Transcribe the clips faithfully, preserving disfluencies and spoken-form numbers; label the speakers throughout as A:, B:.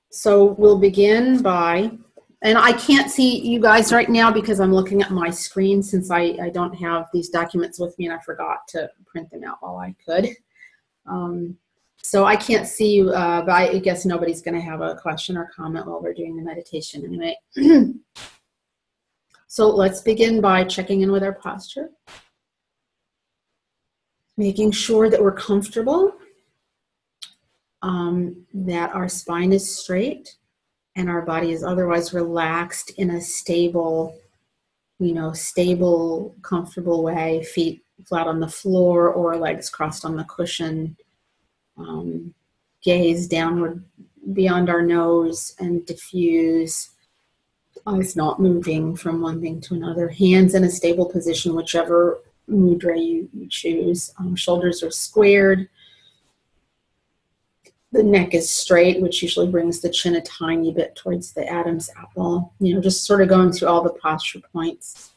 A: So we'll begin by, and I can't see you guys right now because I'm looking at my screen since I, I don't have these documents with me and I forgot to print them out while I could. Um, so I can't see you, uh, but I guess nobody's going to have a question or comment while we're doing the meditation anyway. So let's begin by checking in with our posture. Making sure that we're comfortable, um, that our spine is straight, and our body is otherwise relaxed in a stable, you know, stable, comfortable way, feet flat on the floor or legs crossed on the cushion, um, gaze downward beyond our nose and diffuse, eyes not moving from one thing to another, hands in a stable position, whichever mudra you, you choose. Um, shoulders are squared. The neck is straight, which usually brings the chin a tiny bit towards the Adam's apple. You know, just sort of going through all the posture points.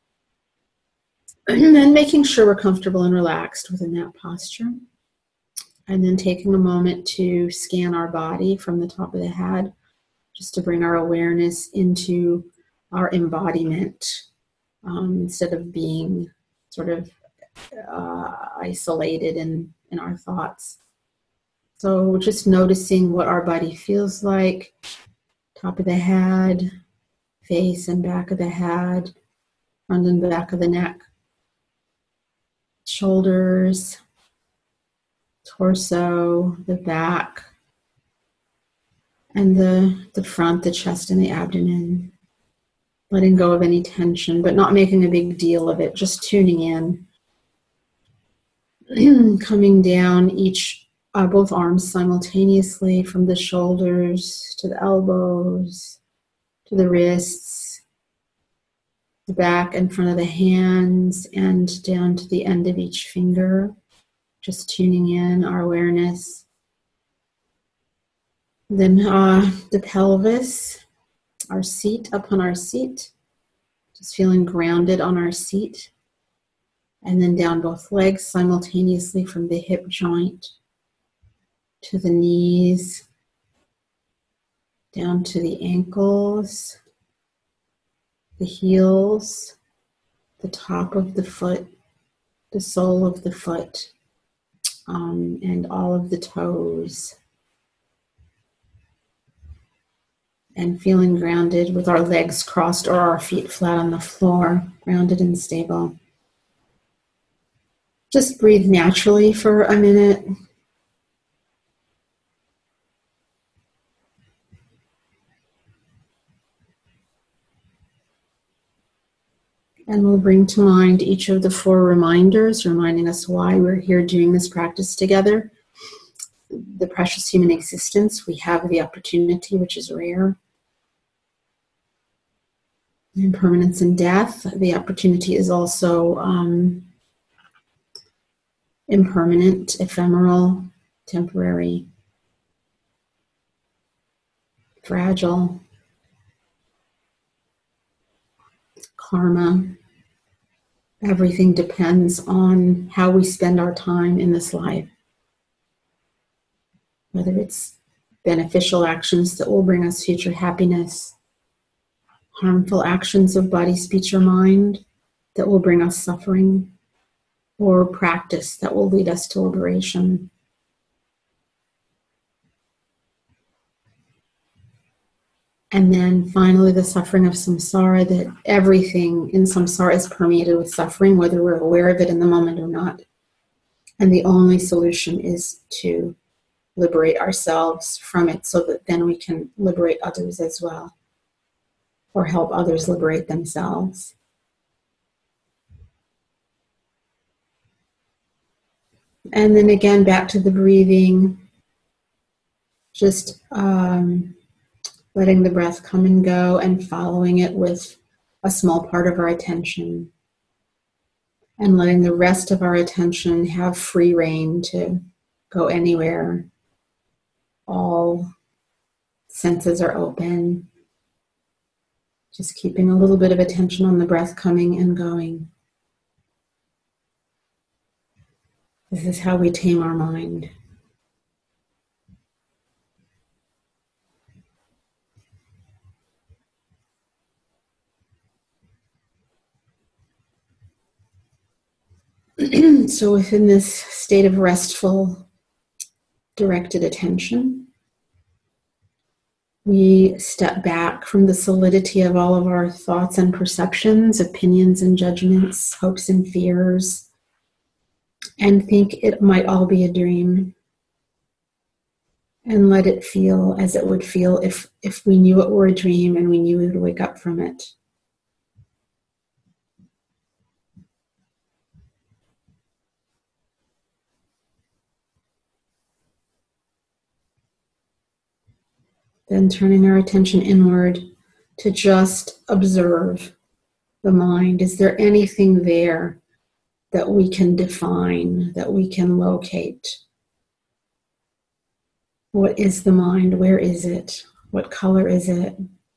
A: And then making sure we're comfortable and relaxed within that posture. And then taking a moment to scan our body from the top of the head, just to bring our awareness into our embodiment, um, instead of being sort of uh, isolated in, in our thoughts. So just noticing what our body feels like, top of the head, face and back of the head, front and back of the neck, shoulders, torso, the back, and the, the front, the chest, and the abdomen. Letting go of any tension, but not making a big deal of it, just tuning in. Coming down each Uh, both arms simultaneously from the shoulders to the elbows, to the wrists, the back and front of the hands, and down to the end of each finger. Just tuning in our awareness. Then uh, the pelvis, our seat, up on our seat. Just feeling grounded on our seat. And then down both legs simultaneously from the hip joint to the knees, down to the ankles, the heels, the top of the foot, the sole of the foot, um, and all of the toes. And feeling grounded with our legs crossed or our feet flat on the floor, grounded and stable. Just breathe naturally for a minute. And we'll bring to mind each of the four reminders, reminding us why we're here doing this practice together. The precious human existence, we have the opportunity, which is rare. Impermanence and death, the opportunity is also um, impermanent, ephemeral, temporary, fragile. Karma. Everything depends on how we spend our time in this life. Whether it's beneficial actions that will bring us future happiness, harmful actions of body, speech, or mind that will bring us suffering, or practice that will lead us to liberation. And then finally, the suffering of samsara, that everything in samsara is permeated with suffering, whether we're aware of it in the moment or not. And the only solution is to liberate ourselves from it so that then we can liberate others as well, or help others liberate themselves. And then again, back to the breathing, just um, letting the breath come and go and following it with a small part of our attention, and letting the rest of our attention have free rein to go anywhere. All senses are open. Just keeping a little bit of attention on the breath coming and going. This is how we tame our mind. So within this state of restful, directed attention, we step back from the solidity of all of our thoughts and perceptions, opinions and judgments, hopes and fears, and think it might all be a dream. And let it feel as it would feel if, if we knew it were a dream and we knew we would wake up from it. Then turning our attention inward to just observe the mind. Is there anything there that we can define, that we can locate? What is the mind? Where is it? What color is it?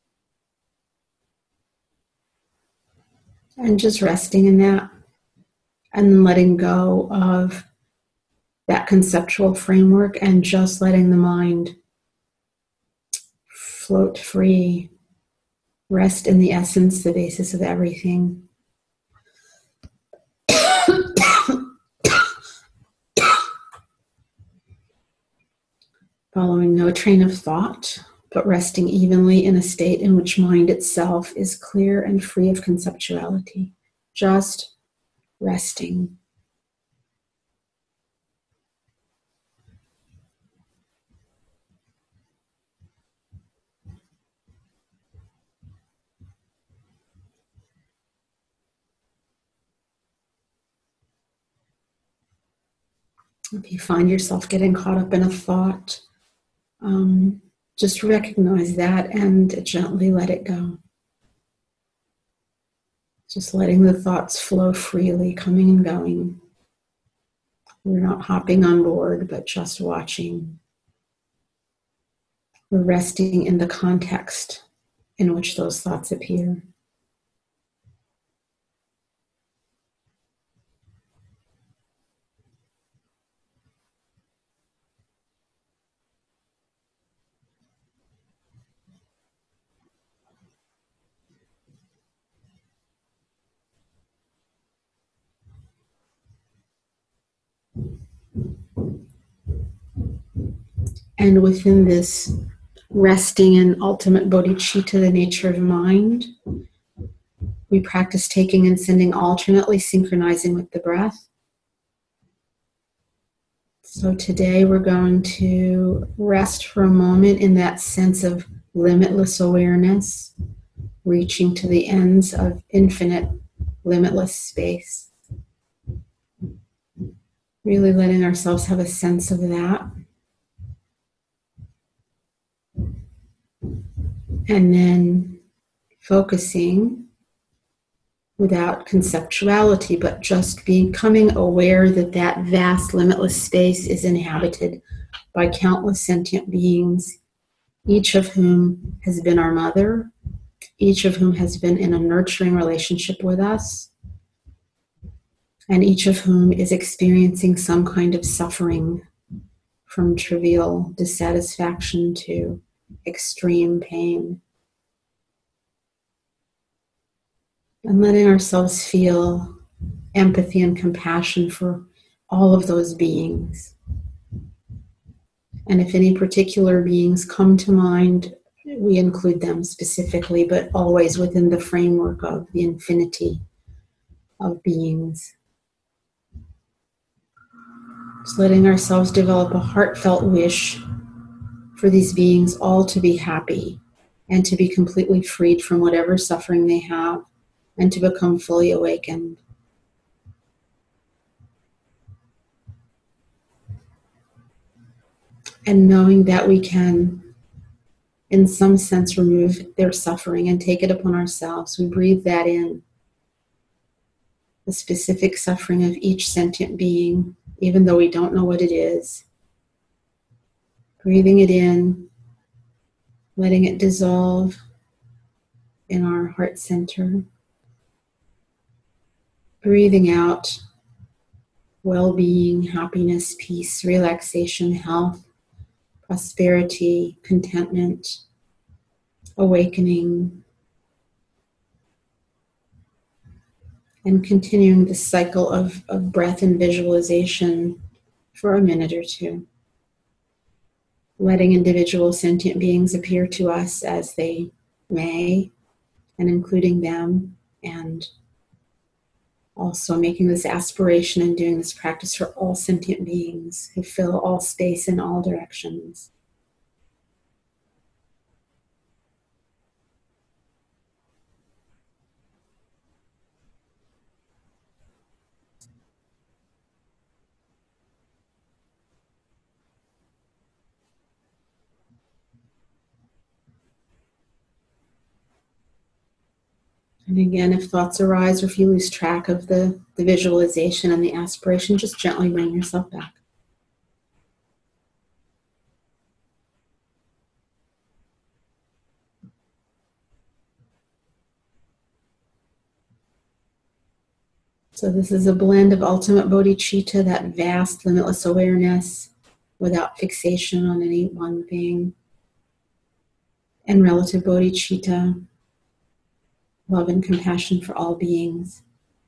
A: And just resting in that and letting go of that conceptual framework and just letting the mind float free, rest in the essence, the basis of everything. Following no train of thought, but resting evenly in a state in which mind itself is clear and free of conceptuality. Just resting. If you find yourself getting caught up in a thought, um, just recognize that and gently let it go. Just letting the thoughts flow freely, coming and going. We're not hopping on board, but just watching. We're resting in the context in which those thoughts appear. And within this resting in ultimate bodhicitta, the nature of mind, we practice taking and sending alternately, synchronizing with the breath. So today we're going to rest for a moment in that sense of limitless awareness, reaching to the ends of infinite, limitless space. Really letting ourselves have a sense of that. And then focusing without conceptuality, but just becoming aware that that vast, limitless space is inhabited by countless sentient beings, each of whom has been our mother, each of whom has been in a nurturing relationship with us, and each of whom is experiencing some kind of suffering, from trivial dissatisfaction to extreme pain. And letting ourselves feel empathy and compassion for all of those beings. And if any particular beings come to mind, we include them specifically, but always within the framework of the infinity of beings. Just letting ourselves develop a heartfelt wish for these beings all to be happy and to be completely freed from whatever suffering they have and to become fully awakened. And knowing that we can, in some sense, remove their suffering and take it upon ourselves. We breathe that in. The specific suffering of each sentient being, even though we don't know what it is. Breathing it in, letting it dissolve in our heart center. Breathing out well-being, happiness, peace, relaxation, health, prosperity, contentment, awakening, And continuing this cycle of, of breath and visualization for a minute or two. Letting individual sentient beings appear to us as they may, and including them, and also making this aspiration and doing this practice for all sentient beings who fill all space in all directions. And again, if thoughts arise or if you lose track of the, the visualization and the aspiration, just gently bring yourself back. So this is a blend of ultimate bodhicitta, that vast, limitless awareness without fixation on any one thing, and relative bodhicitta, love and compassion for all beings.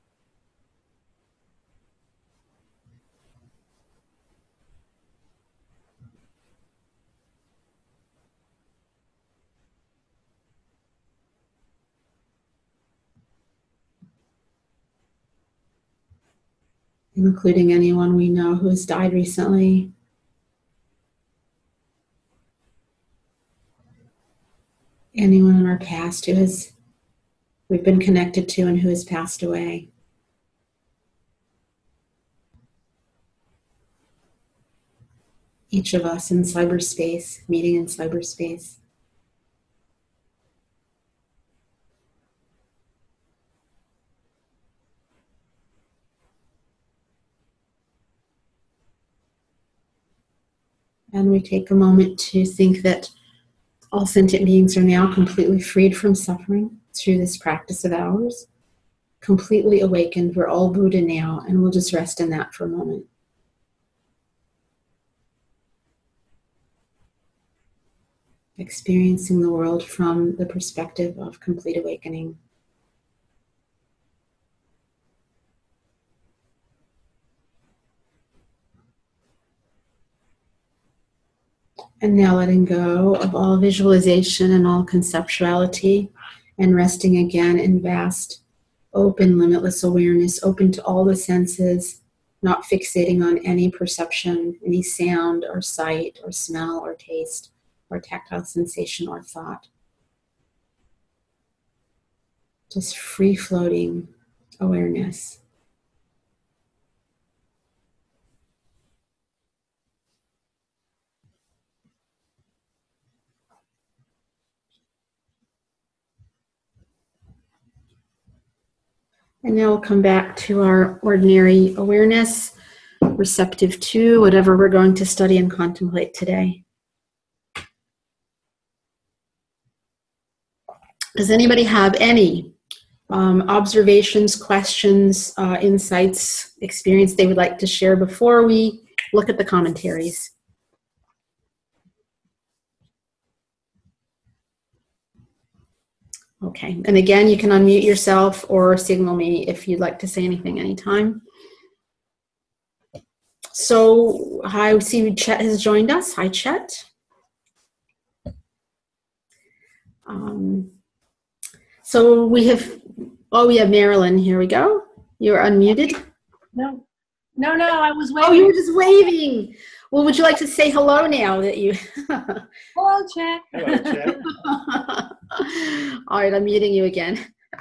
A: Including anyone we know who has died recently. Anyone in our past who has we've been connected to and who has passed away. Each of us in cyberspace, meeting in cyberspace. And we take a moment to think that all sentient beings are now completely freed from suffering through this practice of ours. Completely awakened. We're all Buddha now, and we'll just rest in that for a moment. Experiencing the world from the perspective of complete awakening. And now letting go of all visualization and all conceptuality, and resting again in vast, open, limitless awareness, open to all the senses, not fixating on any perception, any sound or sight or smell or taste or tactile sensation or thought. Just free-floating awareness. And now we'll come back to our ordinary awareness, receptive to whatever we're going to study and contemplate today. Does anybody have any um, observations, questions, uh, insights, experience they would like to share before we look at the commentaries? Okay, and again, you can unmute yourself or signal me if you'd like to say anything anytime. So, hi, I see Chet has joined us. Hi, Chet. Um, so we have, oh, we have Marilyn. Here we go. You're unmuted.
B: No, no, no, I was waving.
A: Oh, you were just waving. Well, would you like to say hello now that you...
B: Hello, Chet.
C: Hello, Chet.
A: All right, I'm muting you again.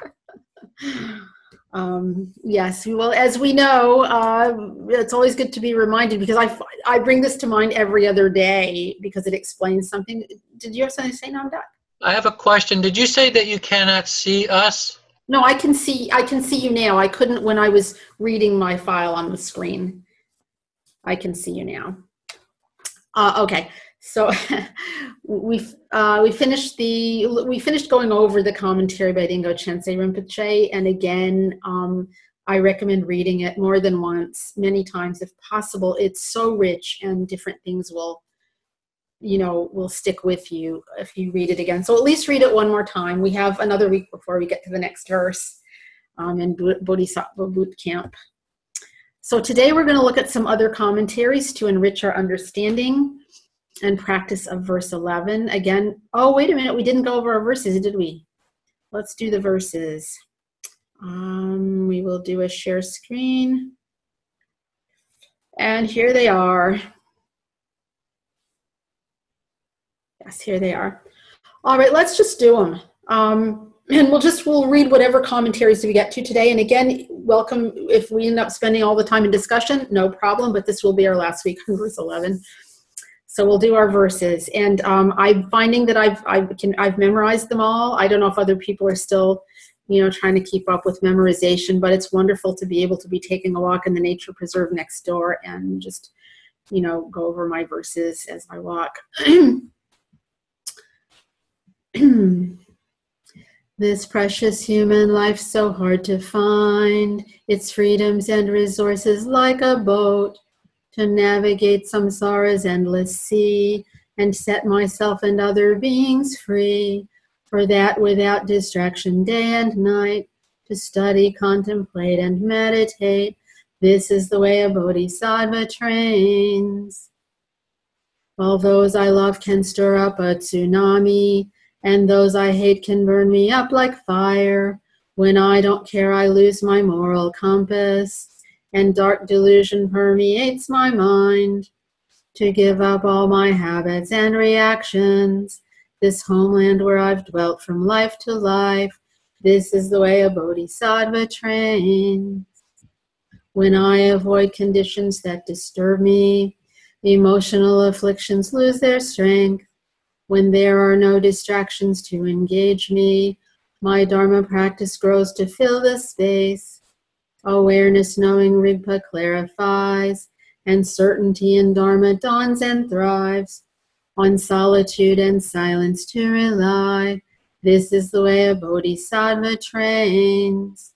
A: um, yes, well, as we know, uh, it's always good to be reminded, because I, I bring this to mind every other day because it explains something. Did you have something to say, Namdak?
C: I have a question. Did you say that you cannot see us?
A: No, I can see, I can see you now. I couldn't when I was reading my file on the screen. I can see you now. Uh, okay, so we uh, we finished the we finished going over the commentary by Dingo Chensei Rinpoche, and again, um, I recommend reading it more than once, many times if possible. It's so rich, and different things will, you know, will stick with you if you read it again. So at least read it one more time. We have another week before we get to the next verse. um, in Bodhisattva Boot Camp. So today we're going to look at some other commentaries to enrich our understanding and practice of verse eleven. Again, oh, wait a minute, we didn't go over our verses, did we? Let's do the verses. Um, we will do a share screen. And here they are. Yes, here they are. All right, let's just do them. Um, and we'll just, we'll read whatever commentaries we get to today. And again, welcome if we end up spending all the time in discussion, no problem, but this will be our last week on verse eleven. So we'll do our verses. And um, I'm finding that I've, I can, I've memorized them all. I don't know if other people are still, you know, trying to keep up with memorization, but it's wonderful to be able to be taking a walk in the nature preserve next door and just, you know, go over my verses as I walk. This precious human life so hard to find, its freedoms and resources like a boat, to navigate samsara's endless sea, and set myself and other beings free, for that without distraction day and night, to study, contemplate, and meditate, this is the way a bodhisattva trains. While those I love can stir up a tsunami, and those I hate can burn me up like fire, when I don't care I lose my moral compass, and dark delusion permeates my mind, to give up all my habits and reactions, this homeland where I've dwelt from life to life, this is the way a bodhisattva trains. When I avoid conditions that disturb me, emotional afflictions lose their strength. When there are no distractions to engage me, my Dharma practice grows to fill the space. Awareness knowing Rigpa clarifies, and certainty in Dharma dawns and thrives. On solitude and silence to rely, this is the way a bodhisattva trains.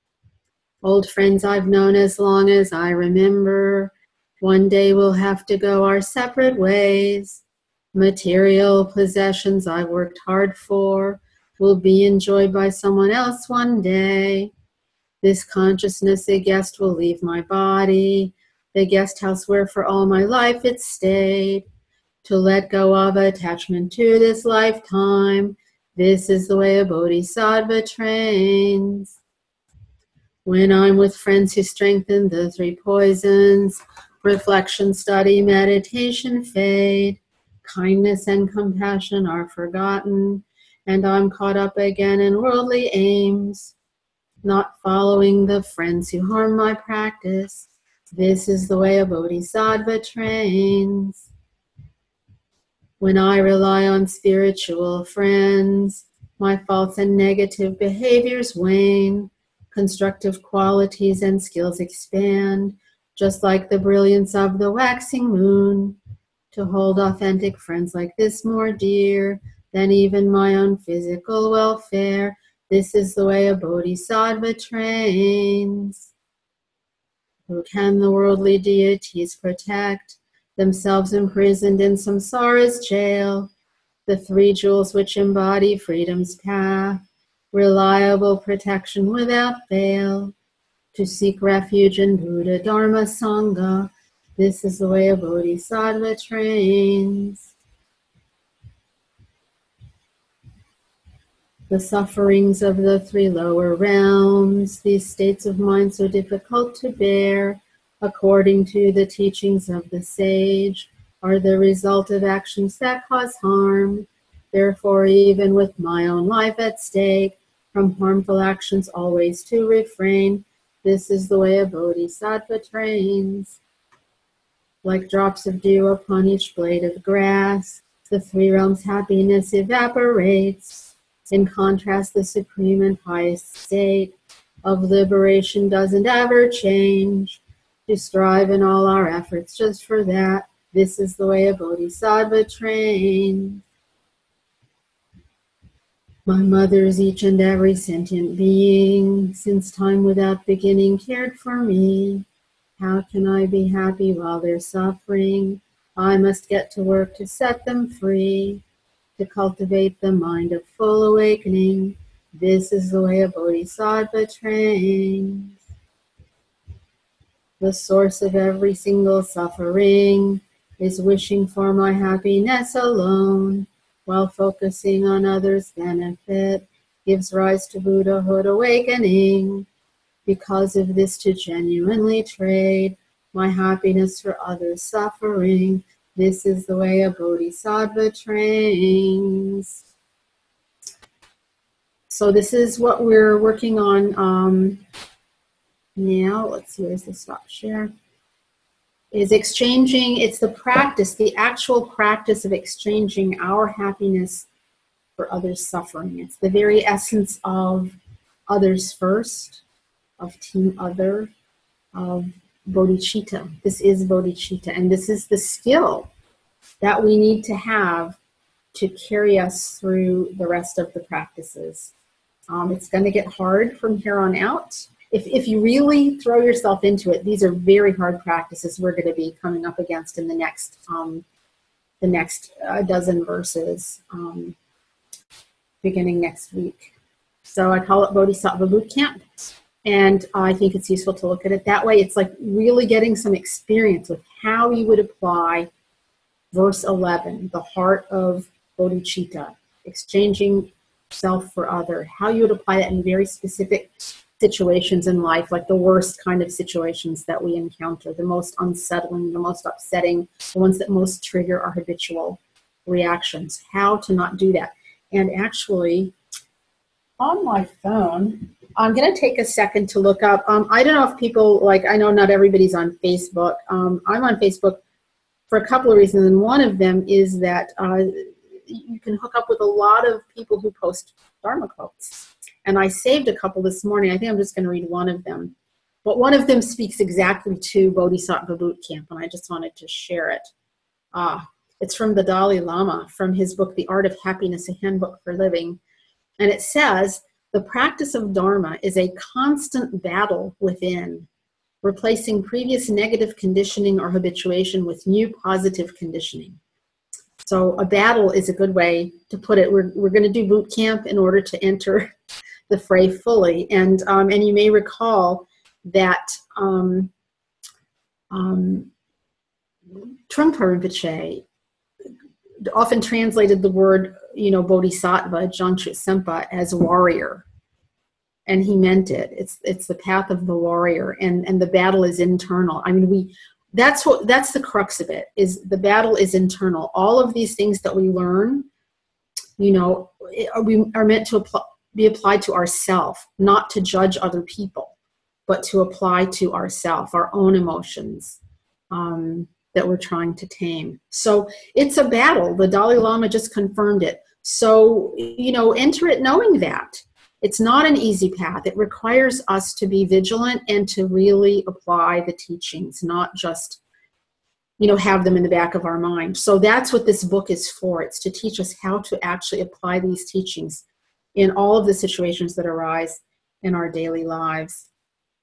A: Old friends I've known as long as I remember, one day we'll have to go our separate ways. Material possessions I worked hard for will be enjoyed by someone else one day. This consciousness a guest will leave my body, the guest house where for all my life it stayed. To let go of attachment to this lifetime, this is the way a bodhisattva trains. When I'm with friends who strengthen the three poisons, reflection, study, meditation fade. Kindness and compassion are forgotten, and I'm caught up again in worldly aims, not following the friends who harm my practice. This is the way a bodhisattva trains. When I rely on spiritual friends, my faults and negative behaviors wane, constructive qualities and skills expand, just like the brilliance of the waxing moon. To hold authentic friends like this more dear than even my own physical welfare, this is the way a bodhisattva trains. Who can the worldly deities protect, themselves imprisoned in samsara's jail? The three jewels which embody freedom's path, reliable protection without fail. To seek refuge in Buddha, Dharma, Sangha, this is the way a bodhisattva trains. The sufferings of the three lower realms, these states of mind so difficult to bear, according to the teachings of the sage, are the result of actions that cause harm. Therefore, even with my own life at stake, from harmful actions always to refrain, this is the way a bodhisattva trains. Like drops of dew upon each blade of grass, the three realms' happiness evaporates. In contrast, the supreme and highest state of liberation doesn't ever change. To strive in all our efforts just for that, this is the way a bodhisattva trains. My mothers, each and every sentient being, since time without beginning cared for me. How can I be happy while they're suffering? I must get to work to set them free, to cultivate the mind of full awakening. This is the way a bodhisattva trains. The source of every single suffering is wishing for my happiness alone, while focusing on others' benefit gives rise to Buddhahood awakening. Because of this, to genuinely trade my happiness for others' suffering, this is the way a bodhisattva trains. So this is what we're working on um, now. Let's see, where's the stop share? Is exchanging, it's the practice, the actual practice of exchanging our happiness for others' suffering. It's the very essence of others first, of team other, of bodhicitta. This is bodhicitta, and this is the skill that we need to have to carry us through the rest of the practices. Um, it's going to get hard from here on out. If, if you really throw yourself into it, these are very hard practices we're going to be coming up against in the next um, the next uh, dozen verses, um, beginning next week. So I call it Bodhisattva Boot Camp, and I think it's useful to look at it that way. It's like really getting some experience with how you would apply verse eleven, the heart of bodhicitta, exchanging self for other, how you would apply that in very specific situations in life, like the worst kind of situations that we encounter, the most unsettling, the most upsetting, the ones that most trigger our habitual reactions, how to not do that. And actually, on my phone, I'm going to take a second to look up, um, I don't know if people, like, I know not everybody's on Facebook. Um, I'm on Facebook for a couple of reasons, and one of them is that uh, you can hook up with a lot of people who post Dharma quotes. And I saved a couple this morning. I think I'm just going to read one of them. But one of them speaks exactly to Bodhisattva Boot Camp, and I just wanted to share it. Ah, it's from the Dalai Lama, from his book, The Art of Happiness, a Handbook for Living. And it says, the practice of Dharma is a constant battle within, replacing previous negative conditioning or habituation with new positive conditioning. So a battle is a good way to put it. We're, we're going to do boot camp in order to enter the fray fully. And, um, and you may recall that um, um, Trungpa Rinpoche often translated the word, you know, bodhisattva, Jangchut Sempa, as warrior. And he meant it. It's it's the path of the warrior, and, and the battle is internal. I mean, we that's what that's the crux of it, is the battle is internal. All of these things that we learn, you know, we are meant to apply, be applied to ourself, not to judge other people, but to apply to ourself, our own emotions um, that we're trying to tame. So it's a battle. The Dalai Lama just confirmed it. So, you know, enter it knowing that. It's not an easy path. It requires us to be vigilant and to really apply the teachings, not just, you know, have them in the back of our mind. So that's what this book is for. It's to teach us how to actually apply these teachings in all of the situations that arise in our daily lives.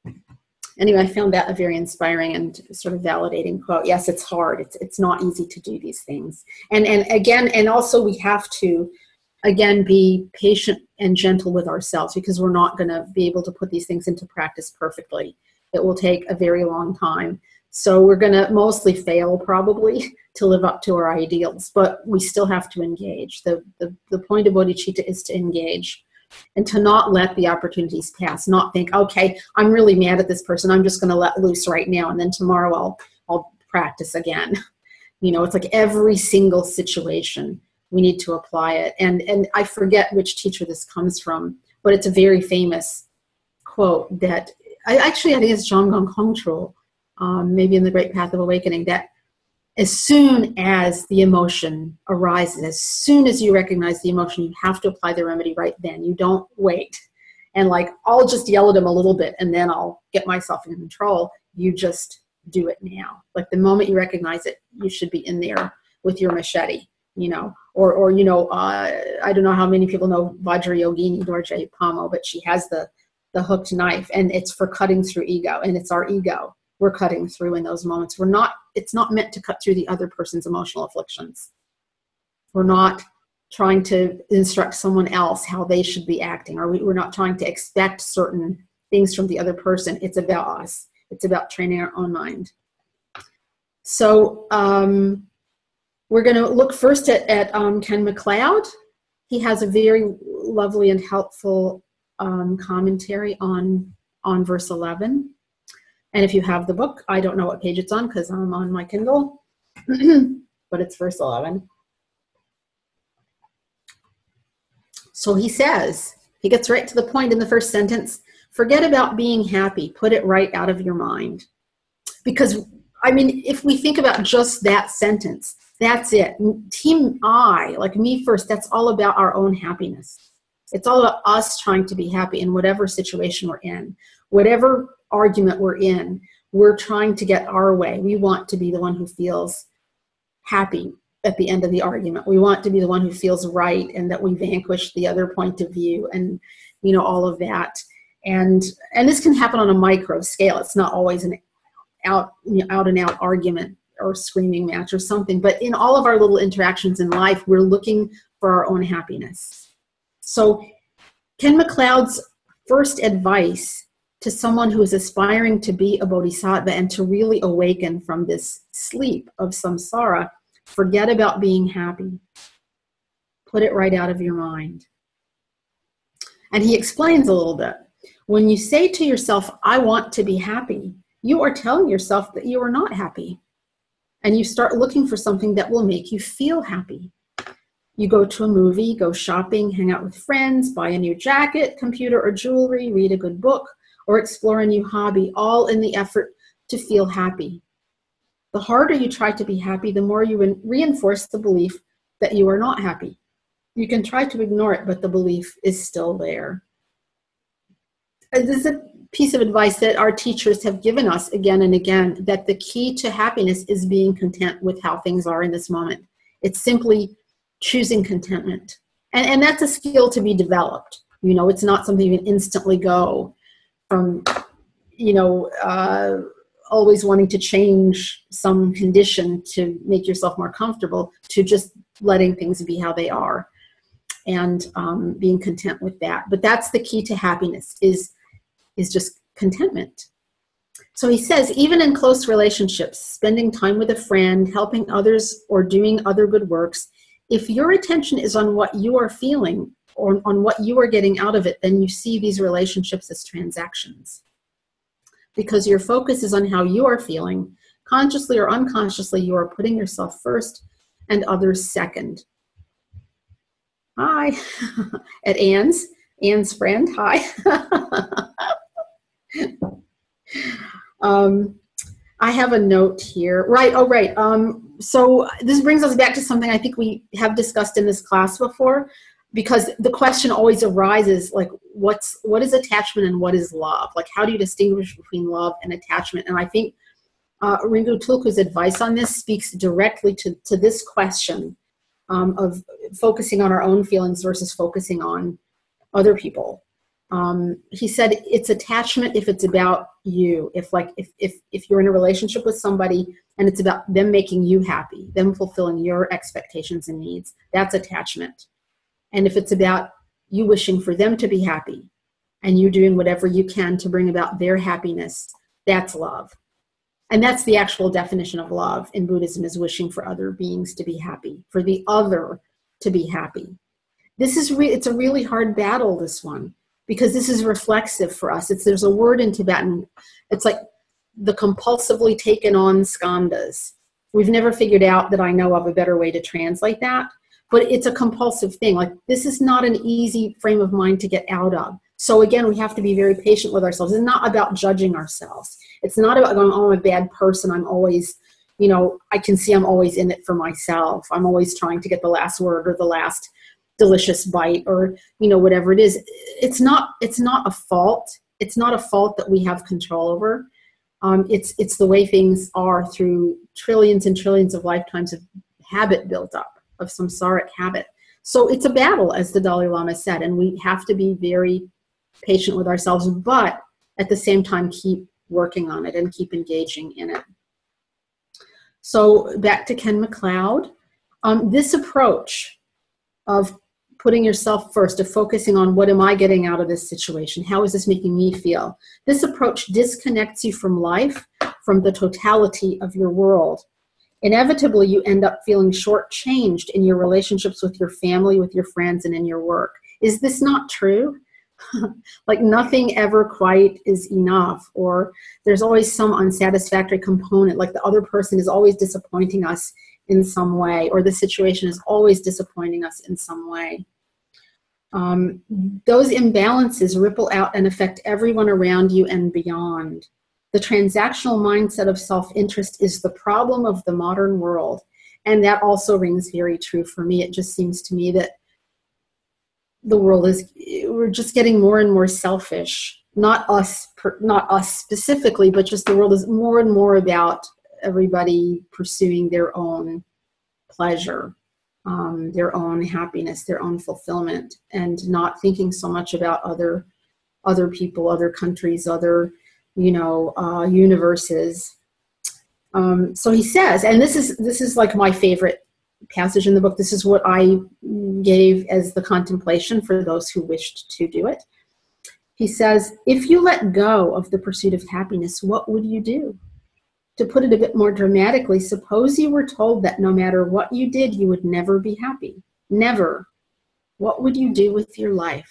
A: Anyway, I found that a very inspiring and sort of validating quote. Yes, it's hard. It's it's not easy to do these things. And and again, and also we have to, again, be patient and gentle with ourselves, because we're not going to be able to put these things into practice perfectly. It will take a very long time. So we're going to mostly fail probably to live up to our ideals, but we still have to engage. The, the, the point of bodhicitta is to engage and to not let the opportunities pass, not think, okay, I'm really mad at this person, I'm just going to let loose right now, and then tomorrow I'll, I'll practice again. You know, it's like every single situation we need to apply it. And, and I forget which teacher this comes from, but it's a very famous quote that, I actually, I think it's Zhang Gong Kongtrul, um, maybe in The Great Path of Awakening, that as soon as the emotion arises, as soon as you recognize the emotion, you have to apply the remedy right then. You don't wait. And like, I'll just yell at him a little bit and then I'll get myself in control. You just do it now. Like the moment you recognize it, you should be in there with your machete, you know, or, or you know, uh, I don't know how many people know Vajrayogini Dorje Pamo, but she has the, the hooked knife, and it's for cutting through ego, and it's our ego we're cutting through in those moments. We're not, it's not meant to cut through the other person's emotional afflictions. We're not trying to instruct someone else how they should be acting, or we, we're not trying to expect certain things from the other person. It's about us. It's about training our own mind. So um, we're going to look first at, at um, Ken MacLeod. He has a very lovely and helpful um, commentary on, on verse eleven. And if you have the book, I don't know what page it's on because I'm on my Kindle, but it's verse eleven. So he says, he gets right to the point in the first sentence, forget about being happy, put it right out of your mind. Because, I mean, if we think about just that sentence, that's it. Team I, like me first, that's all about our own happiness. It's all about us trying to be happy in whatever situation we're in. Whatever argument we're in, we're trying to get our way. We want to be the one who feels happy at the end of the argument. We want to be the one who feels right and that we vanquish the other point of view and, you know, all of that. And and this can happen on a micro scale. It's not always an out, you know, out and out argument or screaming match or something. But in all of our little interactions in life, we're looking for our own happiness. So Ken MacLeod's first advice to someone who is aspiring to be a bodhisattva and to really awaken from this sleep of samsara, forget about being happy. Put it right out of your mind. And he explains a little bit. When you say to yourself, I want to be happy, you are telling yourself that you are not happy. And you start looking for something that will make you feel happy. You go to a movie, go shopping, hang out with friends, buy a new jacket, computer or jewelry, read a good book, or explore a new hobby, all in the effort to feel happy. The harder you try to be happy, the more you reinforce the belief that you are not happy. You can try to ignore it, but the belief is still there. This is a piece of advice that our teachers have given us again and again, that the key to happiness is being content with how things are in this moment. It's simply choosing contentment. And, and that's a skill to be developed. You know, it's not something you can instantly go from, you know, uh, always wanting to change some condition to make yourself more comfortable, to just letting things be how they are and um, being content with that. But that's the key to happiness, is, is just contentment. So he says, even in close relationships, spending time with a friend, helping others, or doing other good works, if your attention is on what you are feeling or on what you are getting out of it, then you see these relationships as transactions. Because your focus is on how you are feeling, consciously or unconsciously, you are putting yourself first and others second. Hi, at Anne's, Anne's friend, hi. um, I have a note here. Right, oh right, um, so this brings us back to something I think we have discussed in this class before, because the question always arises, like, what's what is attachment and what is love? Like, how do you distinguish between love and attachment? And I think uh, Ringu Tulku's advice on this speaks directly to, to this question um, of focusing on our own feelings versus focusing on other people. Um, he said it's attachment if it's about you. If like if, if if you're in a relationship with somebody and it's about them making you happy, them fulfilling your expectations and needs, that's attachment. And if it's about you wishing for them to be happy and you doing whatever you can to bring about their happiness, that's love. And that's the actual definition of love in Buddhism, is wishing for other beings to be happy, for the other to be happy. This is re- it's a really hard battle, this one, because this is reflexive for us. It's there's a word in Tibetan, it's like the compulsively taken on skandhas. We've never figured out that I know of a better way to translate that. But it's a compulsive thing. Like, this is not an easy frame of mind to get out of. So again, we have to be very patient with ourselves. It's not about judging ourselves. It's not about going, oh, I'm a bad person. I'm always, you know, I can see I'm always in it for myself. I'm always trying to get the last word or the last delicious bite or, you know, whatever it is. It's not, it's not a fault. It's not a fault that we have control over. Um, it's, it's the way things are through trillions and trillions of lifetimes of habit built up, of samsaric habit. So it's a battle, as the Dalai Lama said, and we have to be very patient with ourselves, but at the same time keep working on it and keep engaging in it. So back to Ken MacLeod. Um, this approach of putting yourself first, of focusing on what am I getting out of this situation? How is this making me feel? This approach disconnects you from life, from the totality of your world. Inevitably, you end up feeling shortchanged in your relationships with your family, with your friends, and in your work. Is this not true? Like nothing ever quite is enough, or there's always some unsatisfactory component, like the other person is always disappointing us in some way, or the situation is always disappointing us in some way. Um, those imbalances ripple out and affect everyone around you and beyond. The transactional mindset of self-interest is the problem of the modern world, and that also rings very true for me. It just seems to me that the world is, we're just getting more and more selfish. Not us, not us specifically, but just the world is more and more about everybody pursuing their own pleasure, um, their own happiness, their own fulfillment, and not thinking so much about other, other people, other countries, other, you know, uh, universes. Um, so he says, and this is this is like my favorite passage in the book. This is what I gave as the contemplation for those who wished to do it. He says, if you let go of the pursuit of happiness, what would you do? To put it a bit more dramatically, suppose you were told that no matter what you did, you would never be happy. Never. What would you do with your life?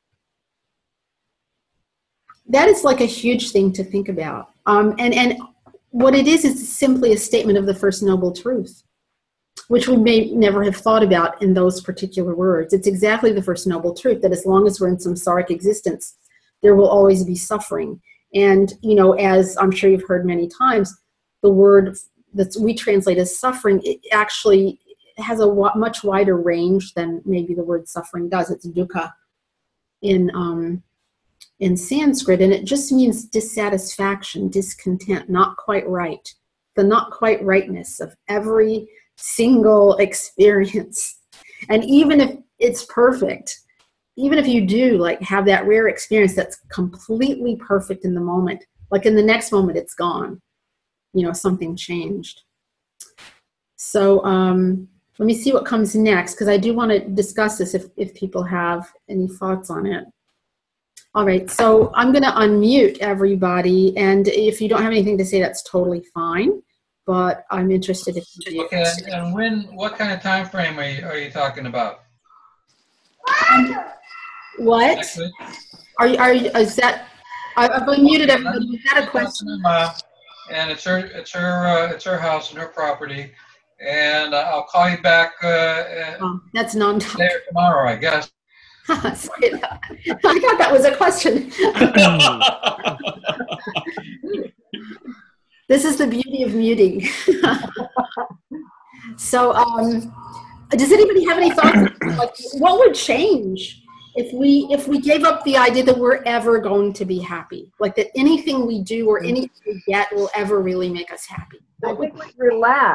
A: That is like a huge thing to think about. Um, and, and what it is, is simply a statement of the First Noble Truth, which we may never have thought about in those particular words. It's exactly the First Noble Truth, that as long as we're in samsaric existence, there will always be suffering. And, you know, as I'm sure you've heard many times, the word that we translate as suffering, it actually has a much wider range than maybe the word suffering does. It's dukkha in, um, in Sanskrit, and it just means dissatisfaction, discontent, not quite right. The not quite rightness of every single experience. And even if it's perfect, even if you do like have that rare experience that's completely perfect in the moment, like in the next moment it's gone, you know, something changed. So um, let me see what comes next, because I do want to discuss this if, if people have any thoughts on it. All right, so I'm going to unmute everybody, and if you don't have anything to say, that's totally fine. But I'm interested if you do.
C: Okay, and when, what kind of time frame are you, are you talking about?
A: Um, what?
C: Next week?
A: Are you, are you, is that, I- I've unmuted everybody. Is that a question?
C: And it's her, it's her, uh, it's her house and her property. And uh, I'll call you back uh,
A: Oh, that's
C: today
A: non-talk.
C: or tomorrow, I guess.
A: Sorry, I thought that was a question. This is the beauty of muting. So, um, does anybody have any thoughts? Like, what would change if we if we gave up the idea that we're ever going to be happy? Like that anything we do or anything we get will ever really make us happy?
D: I think we relax.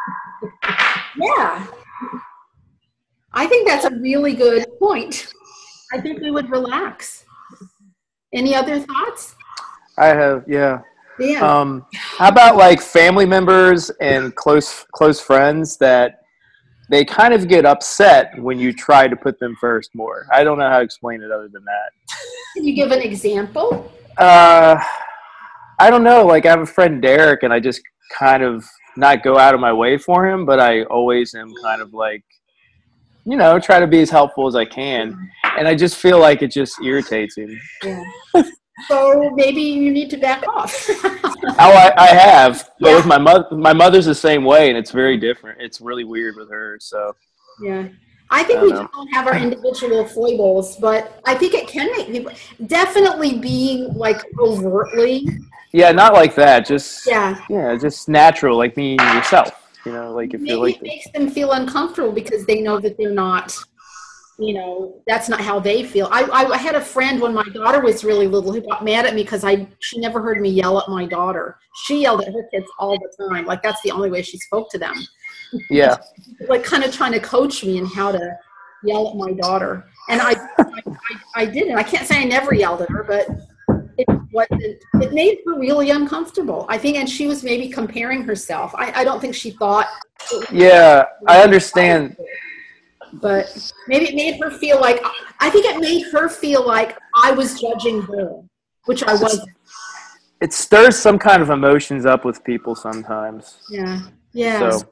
A: Yeah, I think that's a really good point. I think we would relax. Any other thoughts?
E: I have, yeah.
A: Yeah.
E: Um, how about like family members and close close friends that they kind of get upset when you try to put them first more? I don't know how to explain it other than that.
A: Can you give an example?
E: Uh, I don't know. Like I have a friend Derek, and I just kind of not go out of my way for him, but I always am kind of like, you know, try to be as helpful as I can. And I just feel like it just irritates him.
A: Yeah. So maybe you need to back off.
E: Oh, I, I have. But
A: Yeah.
E: with my mother, my mother's the same way, and it's very different. It's really weird with her. So
A: Yeah. I think
E: I
A: we
E: don't know.
A: all have our individual foibles, but I think it can make people definitely being like overtly.
E: yeah, not like that. Just
A: Yeah.
E: yeah, just natural, like being yourself. You know, like if
A: Maybe
E: you're like
A: it
E: this.
A: makes them feel uncomfortable because they know that they're not, you know, that's not how they feel. I, I had a friend when my daughter was really little who got mad at me because I she never heard me yell at my daughter. She yelled at her kids all the time. Like that's the only way she spoke to them.
E: Yeah,
A: Like kind of trying to coach me in how to yell at my daughter. And I, I, I, I didn't. I can't say I never yelled at her, but it wasn't, it made her really uncomfortable. I think, and she was maybe comparing herself. I, I don't think she thought.
E: yeah, I understand.
A: but maybe it made her feel like, I think it made her feel like I was judging her, which I wasn't.
E: It stirs some kind of emotions up with people sometimes.
A: Yeah, yeah.
E: So,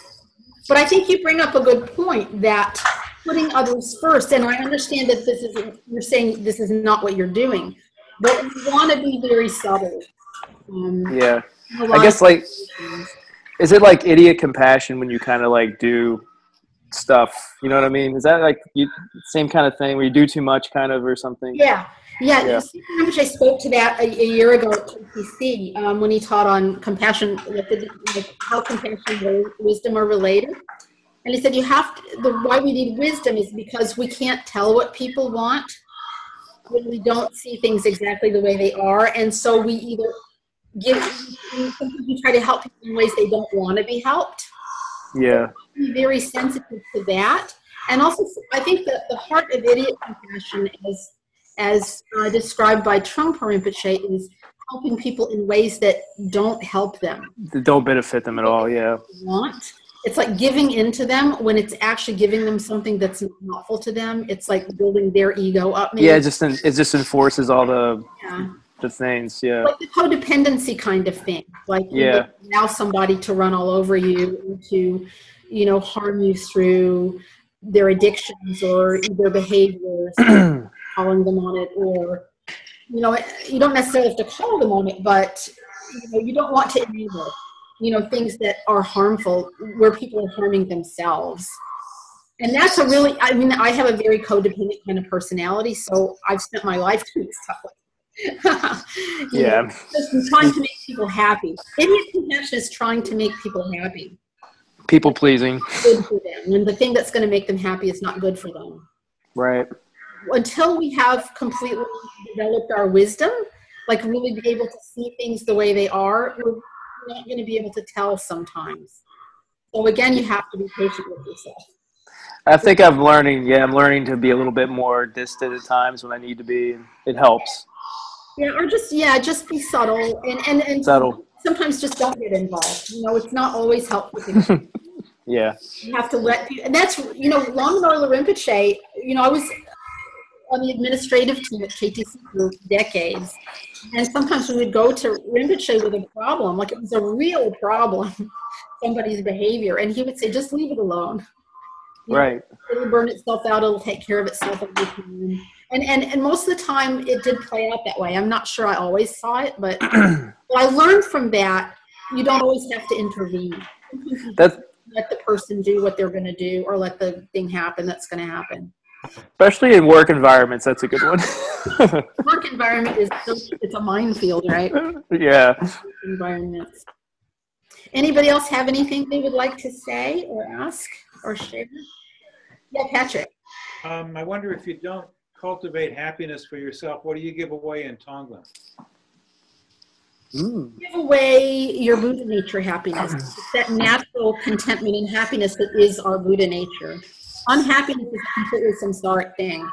A: But I think you bring up a good point that putting others first, and I understand that this is, you're saying this is not what you're doing, but you want to be very subtle. Um,
E: yeah.
A: a lot
E: I guess
A: of
E: like,
A: situations.
E: is it like idiot compassion when you kind of like do stuff? You know what I mean? Is that like you same kind of thing where you do too much kind of or something?
A: Yeah, yeah.
E: Yeah.
A: You see, I spoke to that a, a year ago at K P C um, when he taught on compassion, like, the, like how compassion and wisdom are related. And he said you have to, the why we need wisdom is because we can't tell what people want when we don't see things exactly the way they are, and so we either give, sometimes we try to help people in ways they don't want to be helped.
E: Yeah.
A: Be very sensitive to that, and also I think that the heart of idiot compassion is, as uh, described by Trungpa Rinpoche, is helping people in ways that don't help them.
E: That don't benefit them at all. Yeah.
A: Want. It's like giving into them when it's actually giving them something that's not helpful to them. It's like building their ego up. Maybe.
E: Yeah. It just it just enforces all the
A: Yeah.
E: the things. Yeah.
A: Like the codependency kind of thing. Like you
E: Yeah.
A: allow somebody to run all over you and to, you know, harm you through their addictions or their behaviors, calling them on it, or, you know, you don't necessarily have to call them on it, but you know, you don't want to enable, you know, things that are harmful where people are harming themselves. And that's a really, I mean, I have a very codependent kind of personality, so I've spent my life doing stuff like that. You
E: Yeah.
A: know, just trying to make people happy. Idiot compassion is trying to make people happy.
E: People pleasing.
A: Good for them. And the thing that's going to make them happy is not good for them.
E: Right.
A: Until we have completely developed our wisdom, like really be able to see things the way they are, we're not going to be able to tell sometimes. So again, you have to be patient with yourself.
E: I think I'm learning. Yeah, I'm learning to be a little bit more distant at times when I need to be. It helps.
A: Yeah, or just, yeah, just be subtle and, and, and
E: Subtle.
A: sometimes just don't get involved. You know, it's not always helpful to
E: Yeah.
A: You have to let people, and that's, you know, Lamanorla Rinpoche, you know, I was on the administrative team at K T C for decades, and sometimes we would go to Rinpoche with a problem, like it was a real problem, somebody's behavior, and he would say, just leave it alone. You know,
E: Right.
A: it'll burn itself out, it'll take care of itself over time. And, and, and most of the time it did play out that way. I'm not sure I always saw it, but what I learned from that, you don't always have to intervene.
E: That's
A: Let the person do what they're going to do, or let the thing happen that's going to happen.
E: especially in work environments. That's a good one.
A: Work environment is, it's a minefield, right?
E: Yeah.
A: Environments. Anybody else have anything they would like to say or ask or share? Yeah, Patrick.
D: Um, I wonder if you don't cultivate happiness for yourself, what do you give away in Tonglen?
E: Mm.
A: Give away your Buddha nature happiness. It's that natural contentment and happiness that is our Buddha nature. Unhappiness is a completely samsaric thing.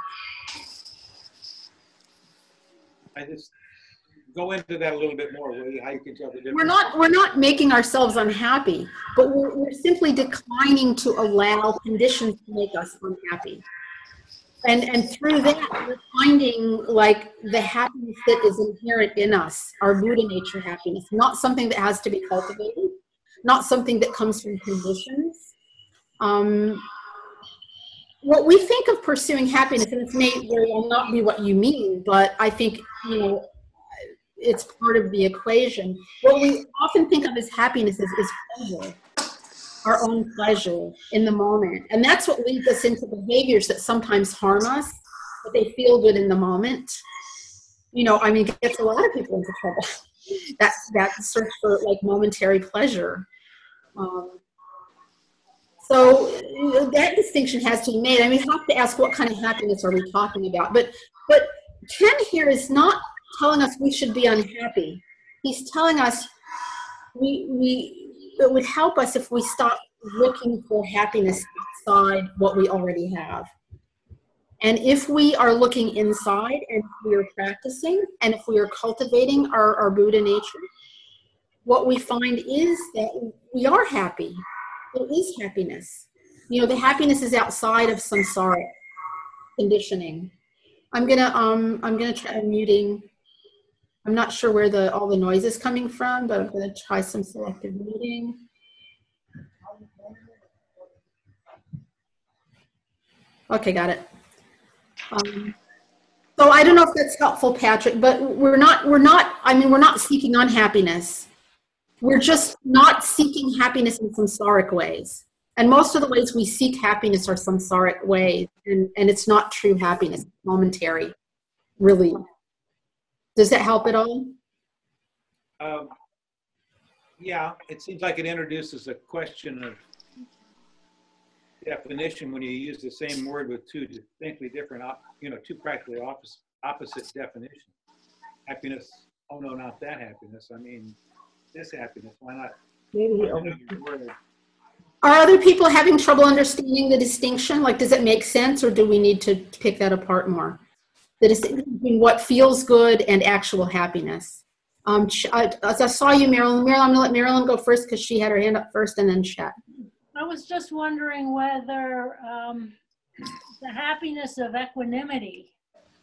D: I just go into that a little bit more. How you can tell the difference.
A: We're not we're not making ourselves unhappy, but we're, we're simply declining to allow conditions to make us unhappy. And and through that, we're finding like the happiness that is inherent in us, our Buddha nature happiness, not something that has to be cultivated, not something that comes from conditions. Um, what we think of pursuing happiness, and this may very well not be what you mean, but I think, you know, it's part of the equation. What we often think of as happiness is, is pleasure, our own pleasure in the moment. And that's what leads us into behaviors that sometimes harm us, but they feel good in the moment. You know, I mean, it gets a lot of people into trouble. that, that search for like momentary pleasure. Um, so that distinction has to be made. I mean, we have to ask what kind of happiness are we talking about? But, but Ken here is not telling us we should be unhappy. He's telling us we, we, it would help us if we stop looking for happiness outside what we already have. And if we are looking inside and we are practicing, and if we are cultivating our, our Buddha nature, what we find is that we are happy. There is happiness. You know, the happiness is outside of samsara conditioning. I'm gonna um I'm gonna try muting. I'm not sure where the all the noise is coming from, but I'm gonna try some selective muting. Okay, got it. Um, so I don't know if that's helpful, Patrick, but we're not we're not I mean we're not seeking unhappiness. We're just not seeking happiness in samsaric ways. And most of the ways we seek happiness are samsaric ways, and, and it's not true happiness, it's momentary, really. Does that help at all?
D: Um, yeah, it seems like it introduces a question of definition when you use the same word with two distinctly different, op- you know, two practically opposite, opposite definitions. Happiness, oh no, not that happiness. I mean, this happiness, why not?
A: Maybe
D: Why not your word?
A: Are other people having trouble understanding the distinction? Like, does it make sense, or do we need to pick that apart more? The distinction between what feels good and actual happiness. Um, I, as I saw you, Marilyn. Marilyn, I'm going to let Marilyn go first because she had her hand up first, and then Chet.
B: I was just wondering whether um, the happiness of equanimity.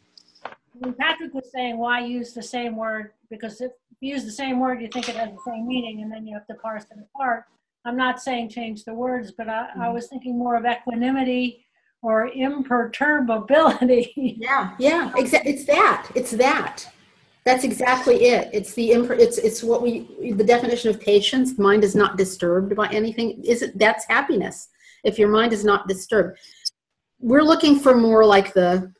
B: When Patrick was saying, why use the same word? Because if you use the same word, you think it has the same meaning, and then you have to parse it apart. I'm not saying change the words, but I, I was thinking more of equanimity or imperturbability.
A: Yeah, yeah, exa- it's that. It's that. That's exactly it. It's the imper- it's it's what we the definition of patience. Mind is not disturbed by anything. Is it? That's happiness. If your mind is not disturbed, we're looking for more like the,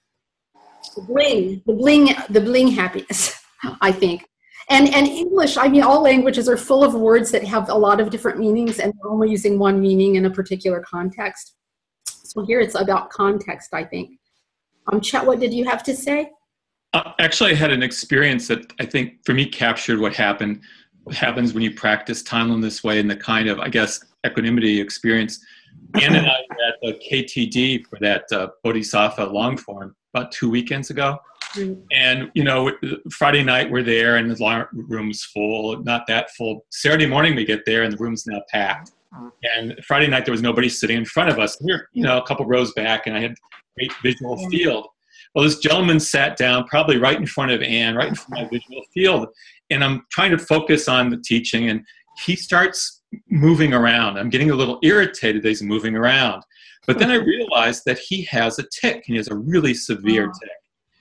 A: the bling, the bling, the bling happiness. I think. And and English, I mean, all languages are full of words that have a lot of different meanings, and we're only using one meaning in a particular context. So here it's about context, I think. Um, Chet, what did you have to say?
F: Uh, actually, I had an experience that I think for me captured what happened happens when you practice Tanlin this way, and the kind of, I guess, equanimity experience. Ann and I were at the K T D for that uh, Bodhisattva long form about two weekends ago. Mm. And, you know, Friday night we're there and the room's full, not that full. Saturday morning we get there and the room's now packed. And Friday night there was nobody sitting in front of us. We were, you know, a couple rows back, and I had great visual field. Well, this gentleman sat down probably right in front of Ann, right in front of my visual field. And I'm trying to focus on the teaching, and he starts moving around. I'm getting a little irritated that he's moving around. But then I realized that he has a tic. He has a really severe tic.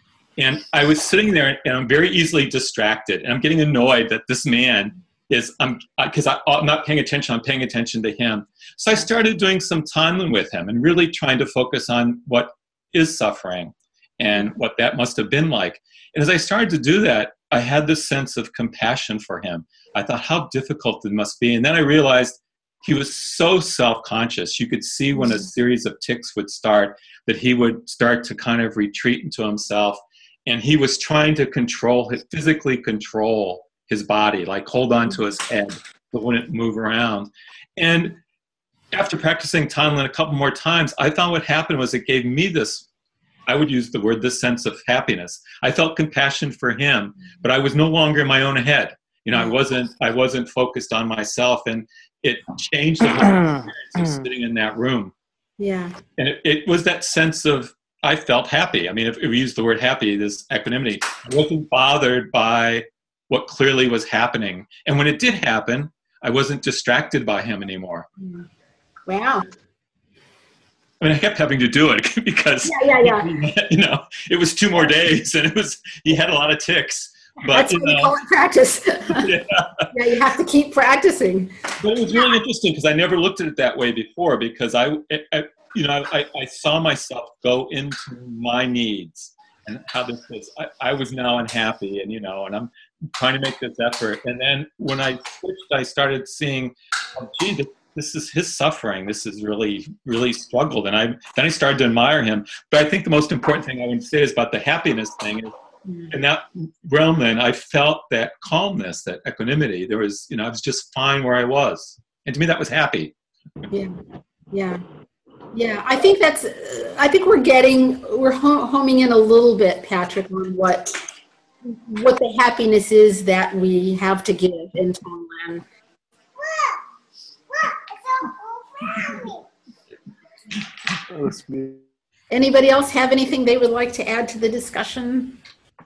F: And I was sitting there, and I'm very easily distracted. And I'm getting annoyed that this man is, I'm because I'm not paying attention, I'm paying attention to him. So I started doing some Tanlin with him and really trying to focus on what is suffering and what that must have been like. And as I started to do that, I had this sense of compassion for him. I thought how difficult it must be. And then I realized he was so self-conscious. You could see when a series of tics would start that he would start to kind of retreat into himself. And he was trying to control, physically control his body, like hold on to his head, but wouldn't move around. And after practicing Tanlin a couple more times, I found what happened was it gave me this, I would use the word, this sense of happiness. I felt compassion for him, but I was no longer in my own head. You know, I wasn't, I wasn't focused on myself, and it changed the whole experience of sitting in that room.
A: Yeah.
F: And it, it was that sense of, I felt happy. I mean, if, if we use the word happy, this equanimity, I wasn't bothered by what clearly was happening. And when it did happen, I wasn't distracted by him anymore.
A: Wow.
F: I mean, I kept having to do it because,
A: yeah, yeah, yeah.
F: you know, it was two more days and it was, he had a lot of tics. But,
A: That's
F: you
A: what we
F: know,
A: call it practice.
F: yeah.
A: Yeah, you have to keep practicing.
F: But it was really interesting because I never looked at it that way before, because I, I you know, I, I saw myself go into my needs and how this was, I, I was now unhappy, and, you know, and I'm trying to make this effort. And then when I switched, I started seeing, oh, gee, this, this is his suffering. This is really, really struggled. And I, then I started to admire him. But I think the most important thing I would say is about the happiness thing is, in that realm, then I felt that calmness, that equanimity. There was, you know, I was just fine where I was. And to me, that was happy.
A: Yeah, yeah, yeah. I think that's, uh, I think we're getting, we're hom- homing in a little bit, Patrick, on what, what the happiness is that we have to give in Tonglen.
E: That's me.
A: Anybody else have anything they would like to add to the discussion?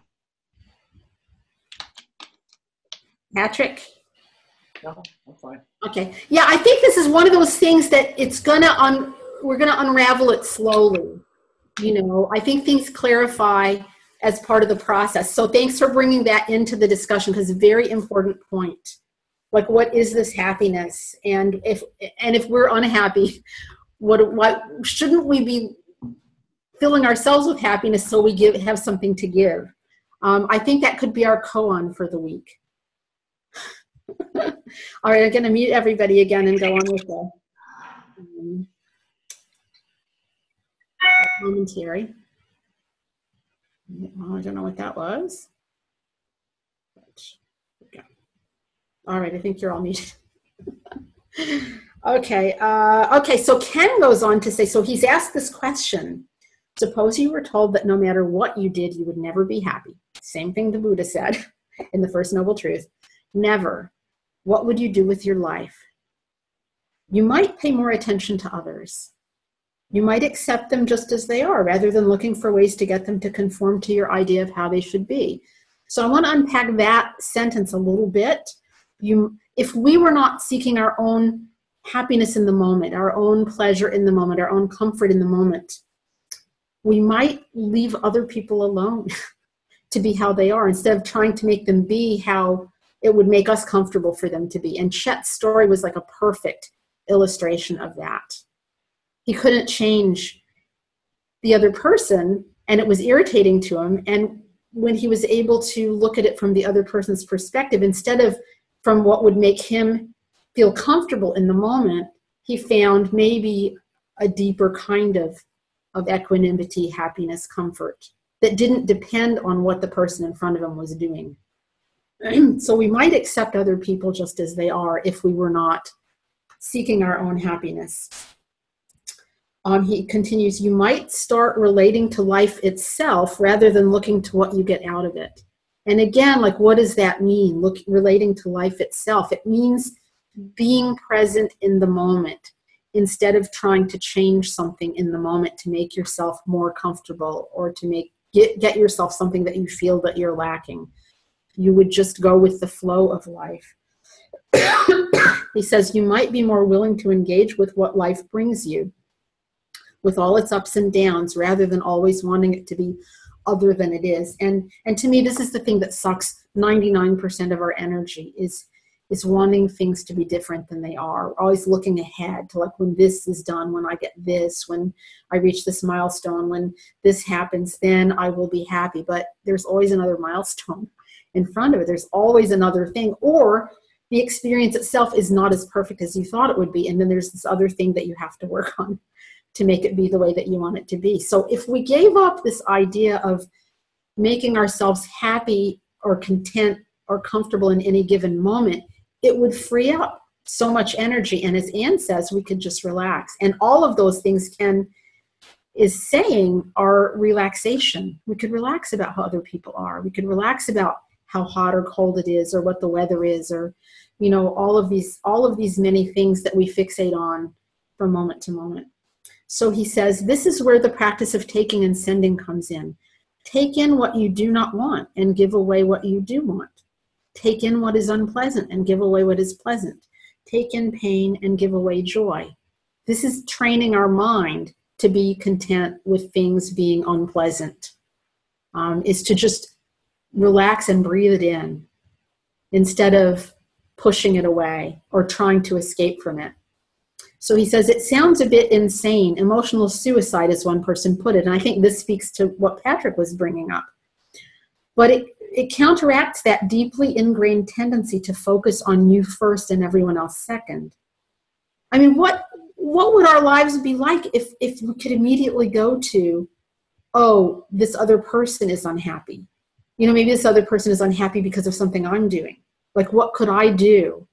A: Patrick?
D: No, I'm fine.
A: Okay. Yeah, I think this is one of those things that it's gonna un we're gonna unravel it slowly. You know, I think things clarify as part of the process. So thanks for bringing that into the discussion, because it's a very important point. Like, what is this happiness? And if and if we're unhappy, what what shouldn't we be filling ourselves with happiness so we give have something to give? Um, I think that could be our koan for the week. All right, I'm going to mute everybody again and go on with the um, commentary. Well, I don't know what that was. Okay. All right, I think you're all muted. Okay, uh, okay, so Ken goes on to say, so he's asked this question. Suppose you were told that no matter what you did, you would never be happy. Same thing the Buddha said in the First Noble Truth. Never. What would you do with your life? You might pay more attention to others. You might accept them just as they are, rather than looking for ways to get them to conform to your idea of how they should be. So I want to unpack that sentence a little bit. You, if we were not seeking our own happiness in the moment, our own pleasure in the moment, our own comfort in the moment, we might leave other people alone to be how they are, instead of trying to make them be how it would make us comfortable for them to be. And Chet's story was like a perfect illustration of that. He couldn't change the other person, and it was irritating to him. And when he was able to look at it from the other person's perspective, instead of from what would make him feel comfortable in the moment, he found maybe a deeper kind of, of equanimity, happiness, comfort that didn't depend on what the person in front of him was doing. So we might accept other people just as they are if we were not seeking our own happiness. Um, he continues, you might start relating to life itself rather than looking to what you get out of it. And again, like, what does that mean? Look, relating to life itself. It means being present in the moment instead of trying to change something in the moment to make yourself more comfortable or to make get, get yourself something that you feel that you're lacking. You would just go with the flow of life. He says, you might be more willing to engage with what life brings you, with all its ups and downs, rather than always wanting it to be other than it is. And and to me, this is the thing that sucks ninety-nine percent of our energy, is, is wanting things to be different than they are. Always looking ahead to, like, when this is done, when I get this, when I reach this milestone, when this happens, then I will be happy. But there's always another milestone in front of it. There's always another thing, or the experience itself is not as perfect as you thought it would be. And then there's this other thing that you have to work on to make it be the way that you want it to be. So if we gave up this idea of making ourselves happy or content or comfortable in any given moment, it would free up so much energy. And as Anne says, we could just relax. And all of those things Ken is saying are relaxation. We could relax about how other people are. We could relax about how hot or cold it is, or what the weather is, or, you know, all of these, all of these many things that we fixate on from moment to moment. So he says, this is where the practice of taking and sending comes in. Take in what you do not want and give away what you do want. Take in what is unpleasant and give away what is pleasant. Take in pain and give away joy. This is training our mind to be content with things being unpleasant, um, is to just relax and breathe it in instead of pushing it away or trying to escape from it. So he says, it sounds a bit insane. Emotional suicide, as one person put it. And I think this speaks to what Patrick was bringing up. But it, it counteracts that deeply ingrained tendency to focus on you first and everyone else second. I mean, what what would our lives be like if, if we could immediately go to, oh, this other person is unhappy. You know, maybe this other person is unhappy because of something I'm doing. Like, what could I do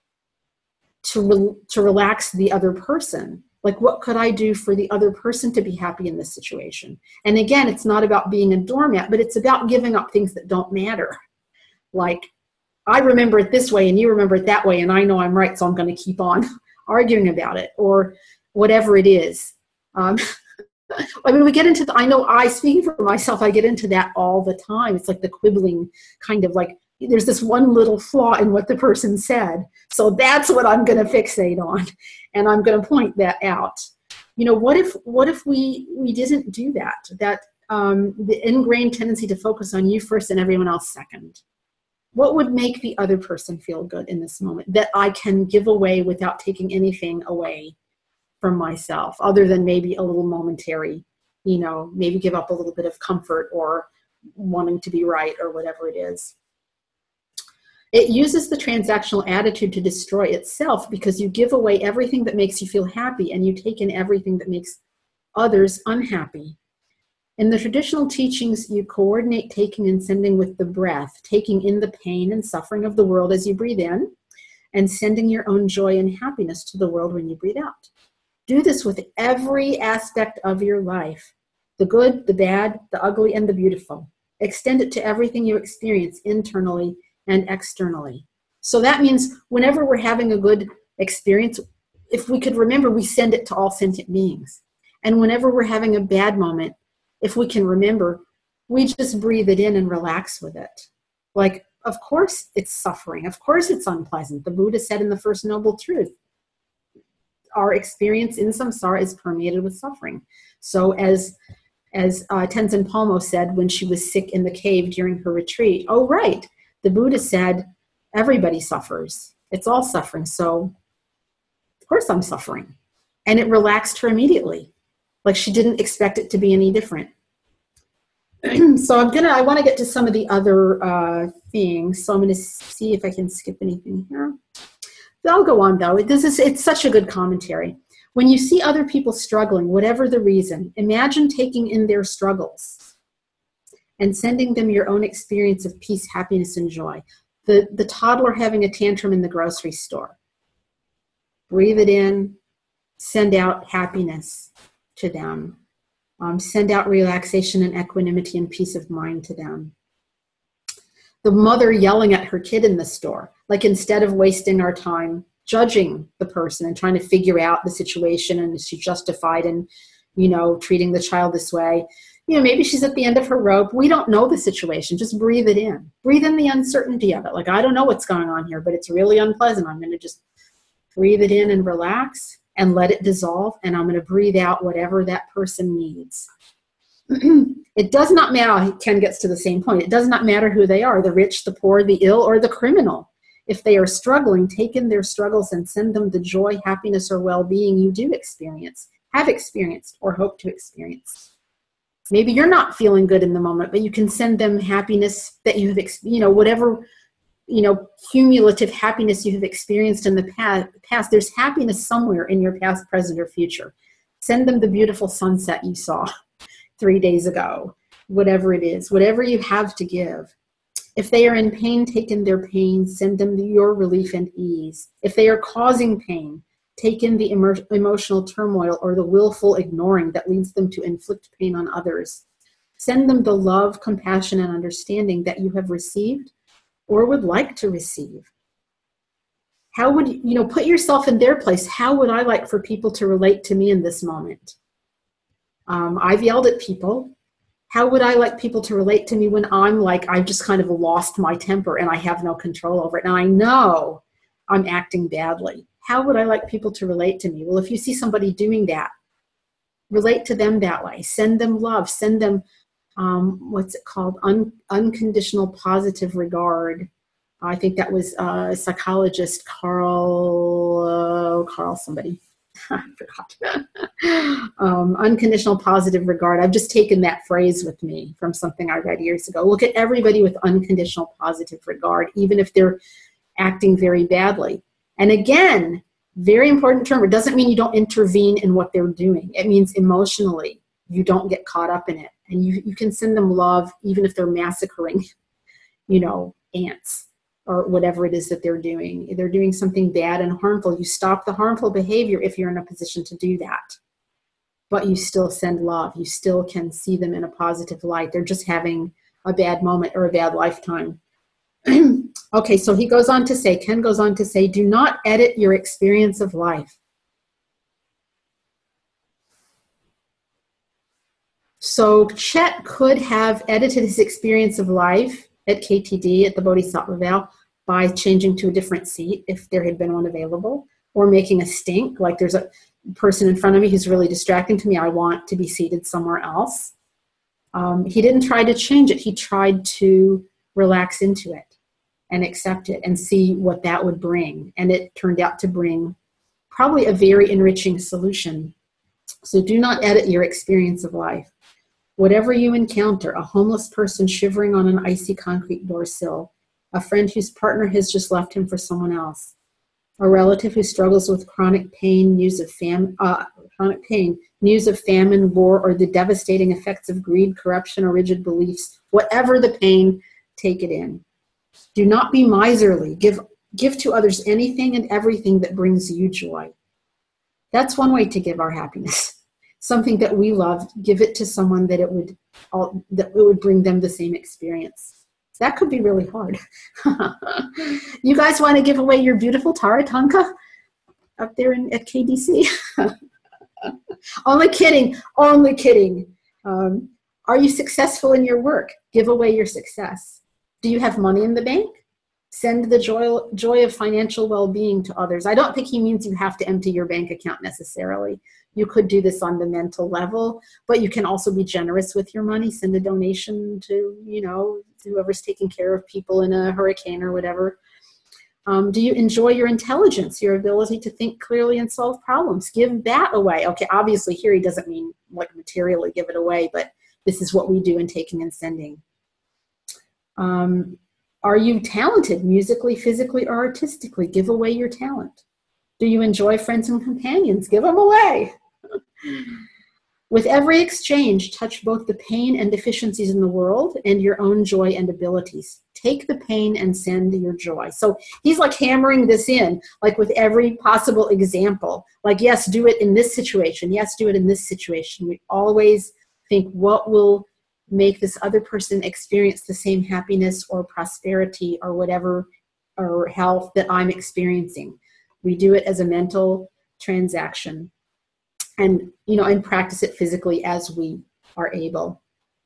A: to re- to relax the other person? Like, what could I do for the other person to be happy in this situation? And again, it's not about being a doormat, but it's about giving up things that don't matter. Like, I remember it this way and you remember it that way, and I know I'm right, so I'm going to keep on arguing about it, or whatever it is. Um, I mean, we get into the, I know I, speaking for myself, I get into that all the time. It's like the quibbling kind of like, there's this one little flaw in what the person said. So that's what I'm going to fixate on. And I'm going to point that out. You know, what if, what if we, we didn't do that? That um, the ingrained tendency to focus on you first and everyone else second. What would make the other person feel good in this moment that I can give away without taking anything away from myself, other than maybe a little momentary, you know, maybe give up a little bit of comfort or wanting to be right or whatever it is. It uses the transactional attitude to destroy itself because you give away everything that makes you feel happy and you take in everything that makes others unhappy. In the traditional teachings, you coordinate taking and sending with the breath, taking in the pain and suffering of the world as you breathe in, and sending your own joy and happiness to the world when you breathe out. Do this with every aspect of your life, the good, the bad, the ugly, and the beautiful. Extend it to everything you experience internally and externally. So that means whenever we're having a good experience, if we could remember, we send it to all sentient beings. And whenever we're having a bad moment, if we can remember, we just breathe it in and relax with it. Like, of course it's suffering. Of course it's unpleasant. The Buddha said in the First Noble Truth, our experience in samsara is permeated with suffering. So as, as uh, Tenzin Palmo said when she was sick in the cave during her retreat, oh, right, the Buddha said, everybody suffers. It's all suffering. So of course I'm suffering. And it relaxed her immediately. Like she didn't expect it to be any different. So I'm gonna, I wanna get to some of the other uh, things. So I'm gonna see if I can skip anything here. I'll go on though. This is, it's such a good commentary. When you see other people struggling, whatever the reason, imagine taking in their struggles and sending them your own experience of peace, happiness, and joy. The, the toddler having a tantrum in the grocery store. Breathe it in, send out happiness to them. Um, send out relaxation and equanimity and peace of mind to them. The mother yelling at her kid in the store, like instead of wasting our time judging the person and trying to figure out the situation and is she justified in, you know, treating the child this way. You know, maybe she's at the end of her rope. We don't know the situation. Just breathe it in. Breathe in the uncertainty of it. Like, I don't know what's going on here, but it's really unpleasant. I'm going to just breathe it in and relax and let it dissolve. And I'm going to breathe out whatever that person needs. It does not matter, Ken gets to the same point. It does not matter who they are, the rich, the poor, the ill, or the criminal. If they are struggling, take in their struggles and send them the joy, happiness, or well-being you do experience, have experienced, or hope to experience. Maybe you're not feeling good in the moment, but you can send them happiness that you have, you know, whatever, you know, cumulative happiness you have experienced in the past. There's happiness somewhere in your past, present, or future. Send them the beautiful sunset you saw three days ago, whatever it is, whatever you have to give. If they are in pain, take in their pain, send them your relief and ease. If they are causing pain, take in the emo emotional turmoil or the willful ignoring that leads them to inflict pain on others. Send them the love, compassion, and understanding that you have received or would like to receive. How would you, you know, put yourself in their place. How would I like for people to relate to me in this moment? Um, I've yelled at people. How would I like people to relate to me when I'm like, I've just kind of lost my temper and I have no control over it? Now I know I'm acting badly. How would I like people to relate to me? Well, if you see somebody doing that, relate to them that way. Send them love. Send them, um, what's it called? Un unconditional positive regard. I think that was uh, psychologist Carl, uh, Carl somebody. I forgot. um, unconditional positive regard. I've just taken that phrase with me from something I read years ago. Look at everybody with unconditional positive regard, even if they're acting very badly. And again, very important term. It doesn't mean you don't intervene in what they're doing. It means emotionally you don't get caught up in it. And you, you can send them love even if they're massacring, you know, ants. Or whatever it is that they're doing. If they're doing something bad and harmful, you stop the harmful behavior if you're in a position to do that. But you still send love. You still can see them in a positive light. They're just having a bad moment or a bad lifetime. Okay, so he goes on to say, Ken goes on to say, do not edit your experience of life. So Chet could have edited his experience of life at K T D at the Bodhisattva Vale by changing to a different seat if there had been one available, or making a stink, like there's a person in front of me who's really distracting to me, I want to be seated somewhere else. Um, he didn't try to change it. He tried to relax into it and accept it and see what that would bring. And it turned out to bring probably a very enriching solution. So do not edit your experience of life. Whatever you encounter, a homeless person shivering on an icy concrete door sill, a friend whose partner has just left him for someone else, a relative who struggles with chronic pain, news of fam- uh, chronic pain, news of famine, war, or the devastating effects of greed, corruption, or rigid beliefs, whatever the pain, take it in. Do not be miserly. Give, give to others anything and everything that brings you joy. That's one way to give our happiness. Something that we love, give it to someone that it would all, that it would bring them the same experience. That could be really hard. You guys want to give away your beautiful Taratanka up there in, at K D C? Only kidding, only kidding. Um, are you successful in your work? Give away your success. Do you have money in the bank? Send the joy, joy of financial well-being to others. I don't think he means you have to empty your bank account necessarily. You could do this on the mental level, but you can also be generous with your money. Send a donation to, you know, whoever's taking care of people in a hurricane or whatever. Um, do you enjoy your intelligence, your ability to think clearly and solve problems? Give that away. Okay, obviously here he doesn't mean like materially give it away, but this is what we do in taking and sending. Um, Are you talented musically, physically, or artistically? Give away your talent. Do you enjoy friends and companions? Give them away. With every exchange, touch both the pain and deficiencies in the world and your own joy and abilities. Take the pain and send your joy. So he's like hammering this in, like with every possible example. Like, yes, do it in this situation. Yes, do it in this situation. We always think, what will make this other person experience the same happiness or prosperity or whatever, or health that I'm experiencing. We do it as a mental transaction, and, you know, and practice it physically as we are able.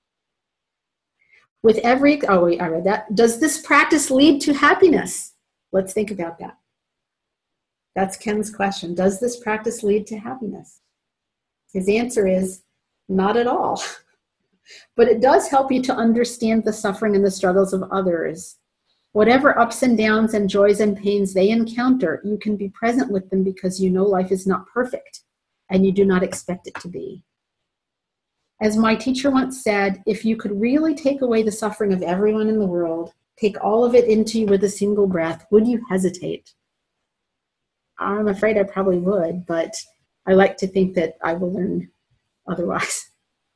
A: With every, oh wait, I read that. Does this practice lead to happiness? Let's think about that. That's Ken's question. Does this practice lead to happiness? His answer is not at all. But it does help you to understand the suffering and the struggles of others. Whatever ups and downs and joys and pains they encounter, you can be present with them because you know life is not perfect and you do not expect it to be. As my teacher once said, if you could really take away the suffering of everyone in the world, take all of it into you with a single breath, would you hesitate? I'm afraid I probably would, but I like to think that I will learn otherwise.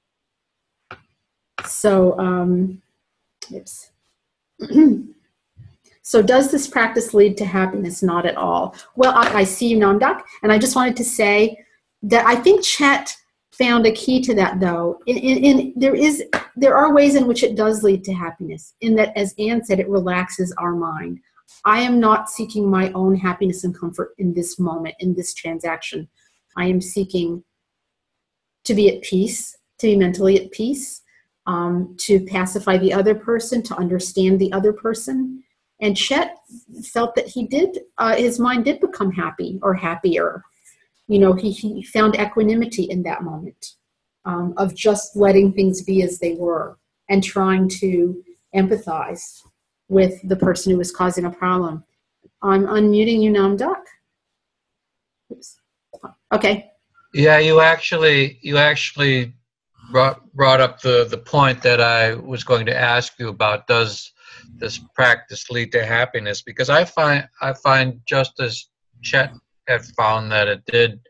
A: So, um, oops. So does this practice lead to happiness? Not at all. Well, I, I see you, Namdak, and I just wanted to say that I think Chet found a key to that, though. In, in, in, there is, there are ways in which it does lead to happiness, in that, as Anne said, it relaxes our mind. I am not seeking my own happiness and comfort in this moment, in this transaction. I am seeking to be at peace, to be mentally at peace, Um, to pacify the other person, to understand the other person. And Chet felt that he did, uh, his mind did become happy or happier. You know, he, he found equanimity in that moment um, of just letting things be as they were and trying to empathize with the person who was causing a problem. I'm unmuting you, Namdak. Oops. Okay.
C: Yeah, you actually, you actually brought brought up the the point that I was going to ask you about. Does this practice lead to happiness? Because I find I find just as Chet had found that it did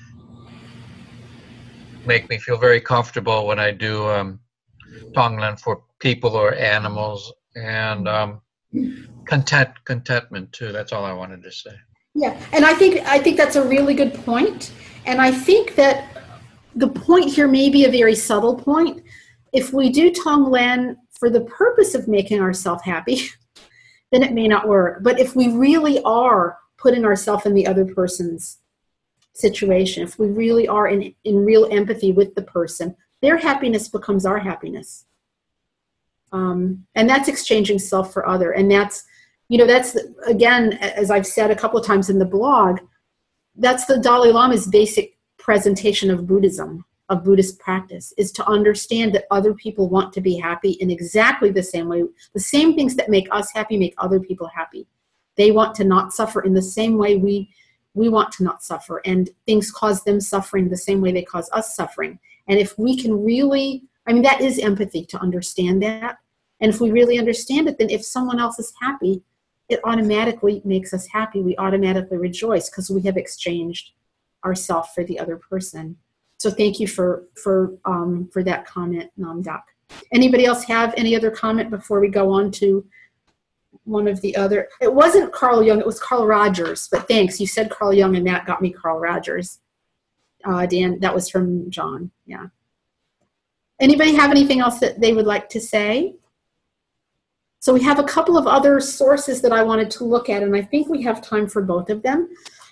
C: make me feel very comfortable when I do um, Tonglen for people or animals, and um, content contentment too. That's all I wanted to say.
A: Yeah, and I think I think that's a really good point, and I think that the point here may be a very subtle point. If we do Tonglen for the purpose of making ourselves happy, then it may not work. But if we really are putting ourselves in the other person's situation, if we really are in, in real empathy with the person, their happiness becomes our happiness. Um, and that's exchanging self for other. And that's, you know, that's, the, again, as I've said a couple of times in the blog, that's the Dalai Lama's basic presentation of Buddhism, of Buddhist practice, is to understand that other people want to be happy in exactly the same way. The same things that make us happy make other people happy. They want to not suffer in the same way we, we want to not suffer. And things cause them suffering the same way they cause us suffering. And if we can really, I mean, that is empathy, to understand that. And if we really understand it, then if someone else is happy, it automatically makes us happy. We automatically rejoice because we have exchanged ourself for the other person. So thank you for for um, for that comment, Namdak. Anybody else have any other comment before we go on to one of the other? It wasn't Carl Jung, it was Carl Rogers, but thanks. You said Carl Jung and that got me Carl Rogers. Uh, Dan, that was from John, yeah. Anybody have anything else that they would like to say? So we have a couple of other sources that I wanted to look at, and I think we have time for both of them.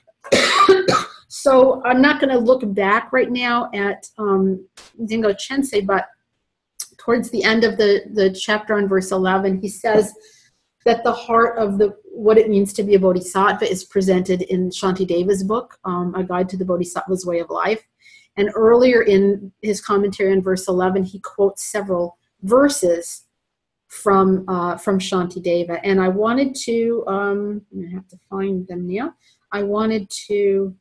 A: So I'm not going to look back right now at um, Dingo Chensei, but towards the end of the, the chapter on verse eleven, he says that the heart of the what it means to be a bodhisattva is presented in Shantideva's book, um, A Guide to the Bodhisattva's Way of Life. And earlier in his commentary on verse eleven, he quotes several verses from uh, from Shantideva. And I wanted to, um, I'm gonna have to find them now. I wanted to,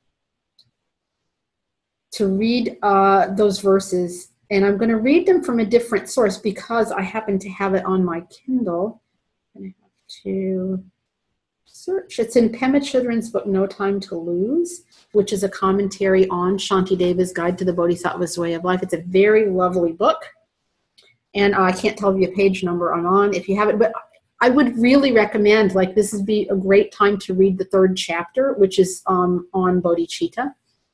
A: to read uh, those verses. And I'm gonna read them from a different source because I happen to have it on my Kindle. I'm gonna have to search. It's in Pema Chodron's book, No Time to Lose, which is a commentary on Shantideva's Guide to the Bodhisattva's Way of Life. It's a very lovely book. And uh, I can't tell you a page number I'm on if you have it, but I would really recommend, like, this would be a great time to read the third chapter, which is um, on bodhicitta.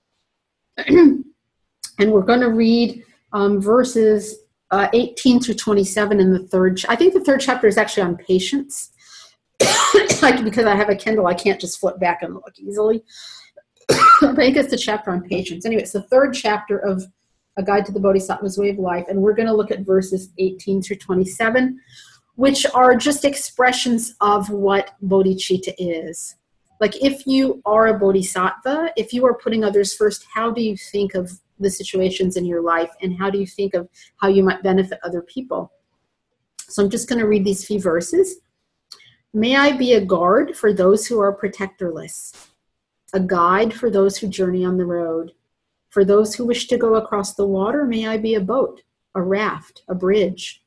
A: And we're going to read um, verses uh, eighteen through twenty-seven in the third. Ch- I think the third chapter is actually on patience. Like, because I have a Kindle, I can't just flip back and look easily. I think it's the chapter on patience. Anyway, it's the third chapter of A Guide to the Bodhisattva's Way of Life, and we're going to look at verses eighteen through twenty-seven, which are just expressions of what bodhicitta is. Like, if you are a bodhisattva, if you are putting others first, how do you think of the situations in your life, and how do you think of how you might benefit other people? So I'm just going to read these few verses. May I be a guard for those who are protectorless, a guide for those who journey on the road. For those who wish to go across the water, may I be a boat, a raft, a bridge.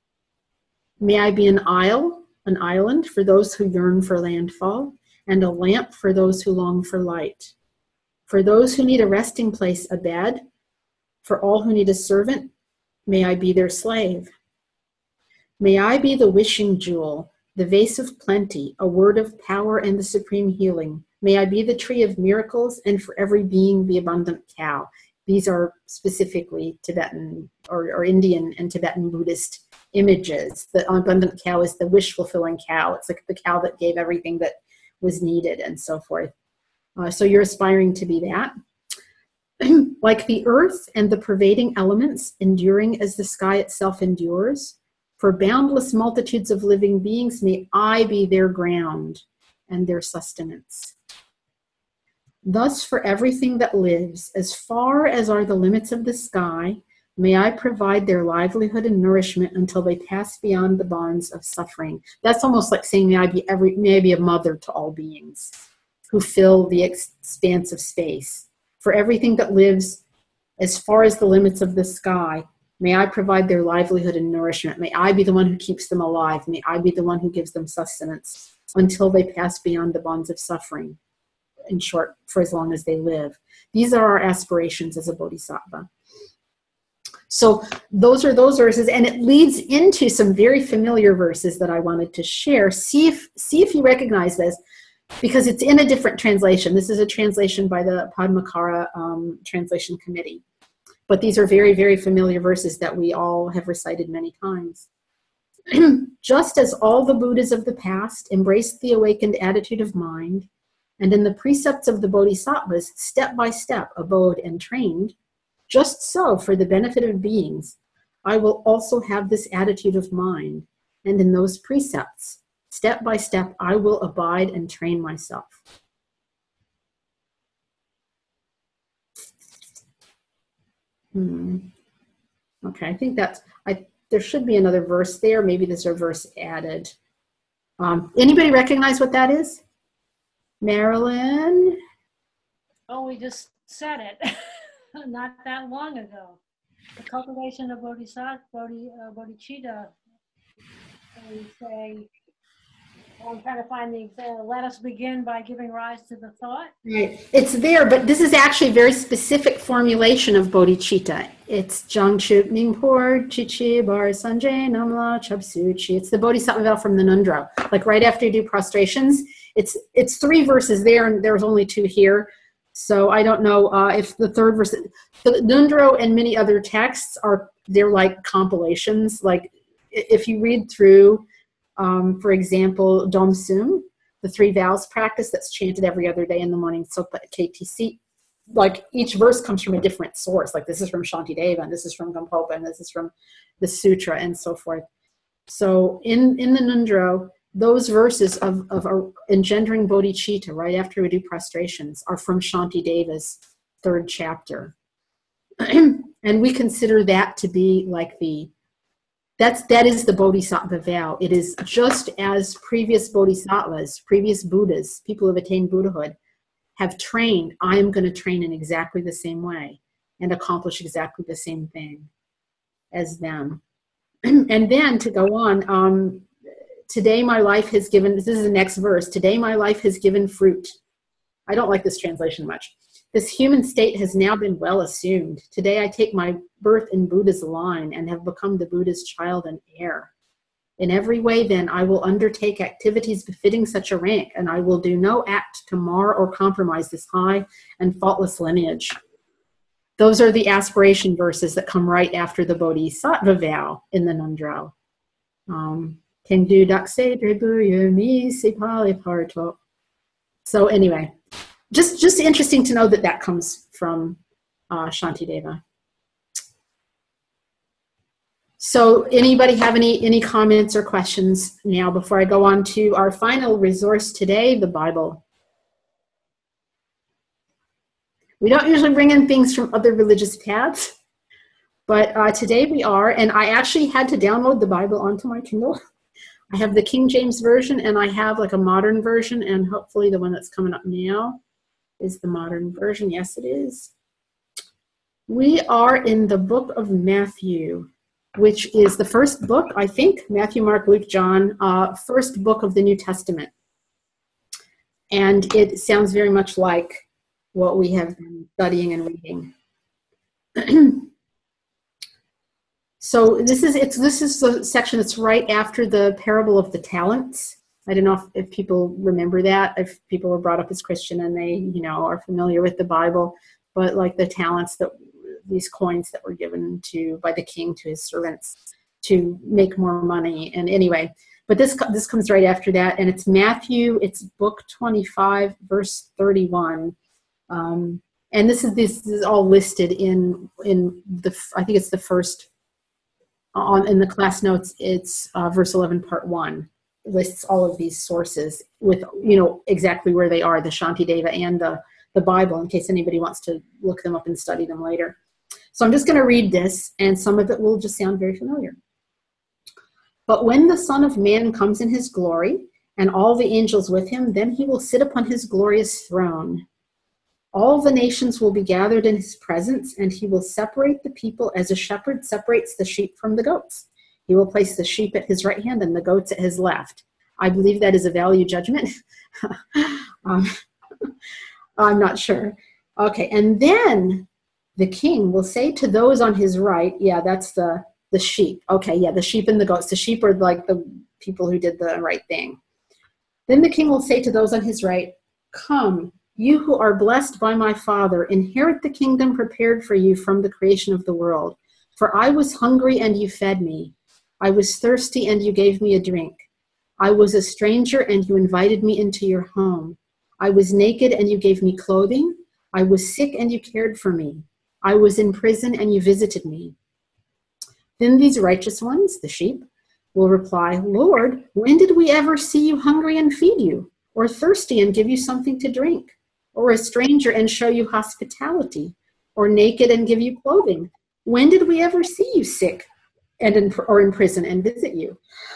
A: May I be an isle, an island for those who yearn for landfall, and a lamp for those who long for light. For those who need a resting place, a bed. For all who need a servant, may I be their slave. May I be the wishing jewel, the vase of plenty, a word of power and the supreme healing. May I be the tree of miracles, and for every being the abundant cow. These are specifically Tibetan or, or Indian and Tibetan Buddhist images. The abundant cow is the wish-fulfilling cow. It's like the cow that gave everything that was needed and so forth. Uh, so you're aspiring to be that. Like the earth and the pervading elements, enduring as the sky itself endures, for boundless multitudes of living beings, may I be their ground and their sustenance. Thus, for everything that lives, as far as are the limits of the sky, may I provide their livelihood and nourishment until they pass beyond the bonds of suffering. That's almost like saying, may I be every, may I be a mother to all beings who fill the expanse of space. For everything that lives, as far as the limits of the sky, may I provide their livelihood and nourishment. May I be the one who keeps them alive. May I be the one who gives them sustenance until they pass beyond the bonds of suffering. In short, for as long as they live. These are our aspirations as a bodhisattva. So those are those verses, and it leads into some very familiar verses that I wanted to share. See if, see if you recognize this, because it's in a different translation. This is a translation by the Padmakara um, Translation Committee. But these are very, very familiar verses that we all have recited many times. Just as all the Buddhas of the past embraced the awakened attitude of mind, and in the precepts of the Bodhisattvas, step by step abode and trained, Just so, for the benefit of beings, I will also have this attitude of mind, and in those precepts, step by step, I will abide and train myself. Hmm. Okay, I think that's, I, there should be another verse there. Maybe there's a verse added. Um, anybody recognize what that is? Marilyn?
B: Oh, we just said it not that long ago. The cultivation of bodhisattva, bodhi, uh, bodhicitta. We say, oh, I'm trying to find the example. Let us begin by giving rise to the thought.
A: Right. It's there, but this is actually a very specific formulation of bodhicitta. It's Jangchup Ningpor Chichi Bar Sanjay Namla Chapsuchi. It's the bodhisattva vow from the Nundro. Like right after you do prostrations, it's it's three verses there, and there's only two here. So I don't know uh, if the third verse, the Nundro and many other texts are, they're like compilations. Like if you read through, um, for example, Dom Sum, the three vows practice that's chanted every other day in the morning, Sopa at K T C, like each verse comes from a different source. Like this is from Shantideva, and this is from Gampopa, and this is from the sutra, and so forth. So in, in the Nundro, those verses of, of uh, engendering bodhicitta right after we do prostrations are from Shantideva's third chapter. And we consider that to be like the, that's, that is the bodhisattva vow. It is just as previous bodhisattvas, previous Buddhas, people who have attained Buddhahood, have trained, I am going to train in exactly the same way and accomplish exactly the same thing as them. And then to go on, um, today my life has given, this is the next verse, today my life has given fruit. I don't like this translation much. This human state has now been well assumed. Today I take my birth in Buddha's line and have become the Buddha's child and heir. In every way then I will undertake activities befitting such a rank, and I will do no act to mar or compromise this high and faultless lineage. Those are the aspiration verses that come right after the bodhisattva vow in the Nundro. Um, So anyway, just just interesting to know that that comes from uh, Shantideva. So anybody have any, any comments or questions now before I go on to our final resource today, the Bible? We don't usually bring in things from other religious paths, but uh, today we are, and I actually had to download the Bible onto my Kindle. I have the King James Version, and I have like a modern version, and hopefully the one that's coming up now is the modern version. Yes, it is. We are in the book of Matthew, which is the first book, I think, Matthew, Mark, Luke, John, uh, first book of the New Testament. And it sounds very much like what we have been studying and reading. So this is it's this is the section that's right after the parable of the talents. I don't know if, if people remember that, if people were brought up as Christian and they, you know, are familiar with the Bible, but like the talents, that these coins that were given to by the king to his servants to make more money. And anyway, but this this comes right after that, and it's Matthew. It's book twenty-five, verse thirty-one. Um, and this is this is all listed in in the I think it's the first. On, in the class notes, it's uh, verse eleven, part one. It lists all of these sources with, you know, exactly where they are, the Shantideva and the, the Bible, in case anybody wants to look them up and study them later. So I'm just going to read this, and some of it will just sound very familiar. But when the Son of Man comes in his glory, and all the angels with him, then he will sit upon his glorious throne. All the nations will be gathered in his presence, and he will separate the people as a shepherd separates the sheep from the goats. He will place the sheep at his right hand and the goats at his left. I believe that is a value judgment. um, I'm not sure. Okay, and then the king will say to those on his right, yeah, that's the, the sheep. Okay, yeah, the sheep and the goats. The sheep are like the people who did the right thing. Then the king will say to those on his right, come, you who are blessed by my Father, inherit the kingdom prepared for you from the creation of the world. For I was hungry and you fed me. I was thirsty and you gave me a drink. I was a stranger and you invited me into your home. I was naked and you gave me clothing. I was sick and you cared for me. I was in prison and you visited me. Then these righteous ones, the sheep, will reply, Lord, when did we ever see you hungry and feed you, or thirsty and give you something to drink, or a stranger and show you hospitality, or naked and give you clothing? When did we ever see you sick and in, or in prison and visit you?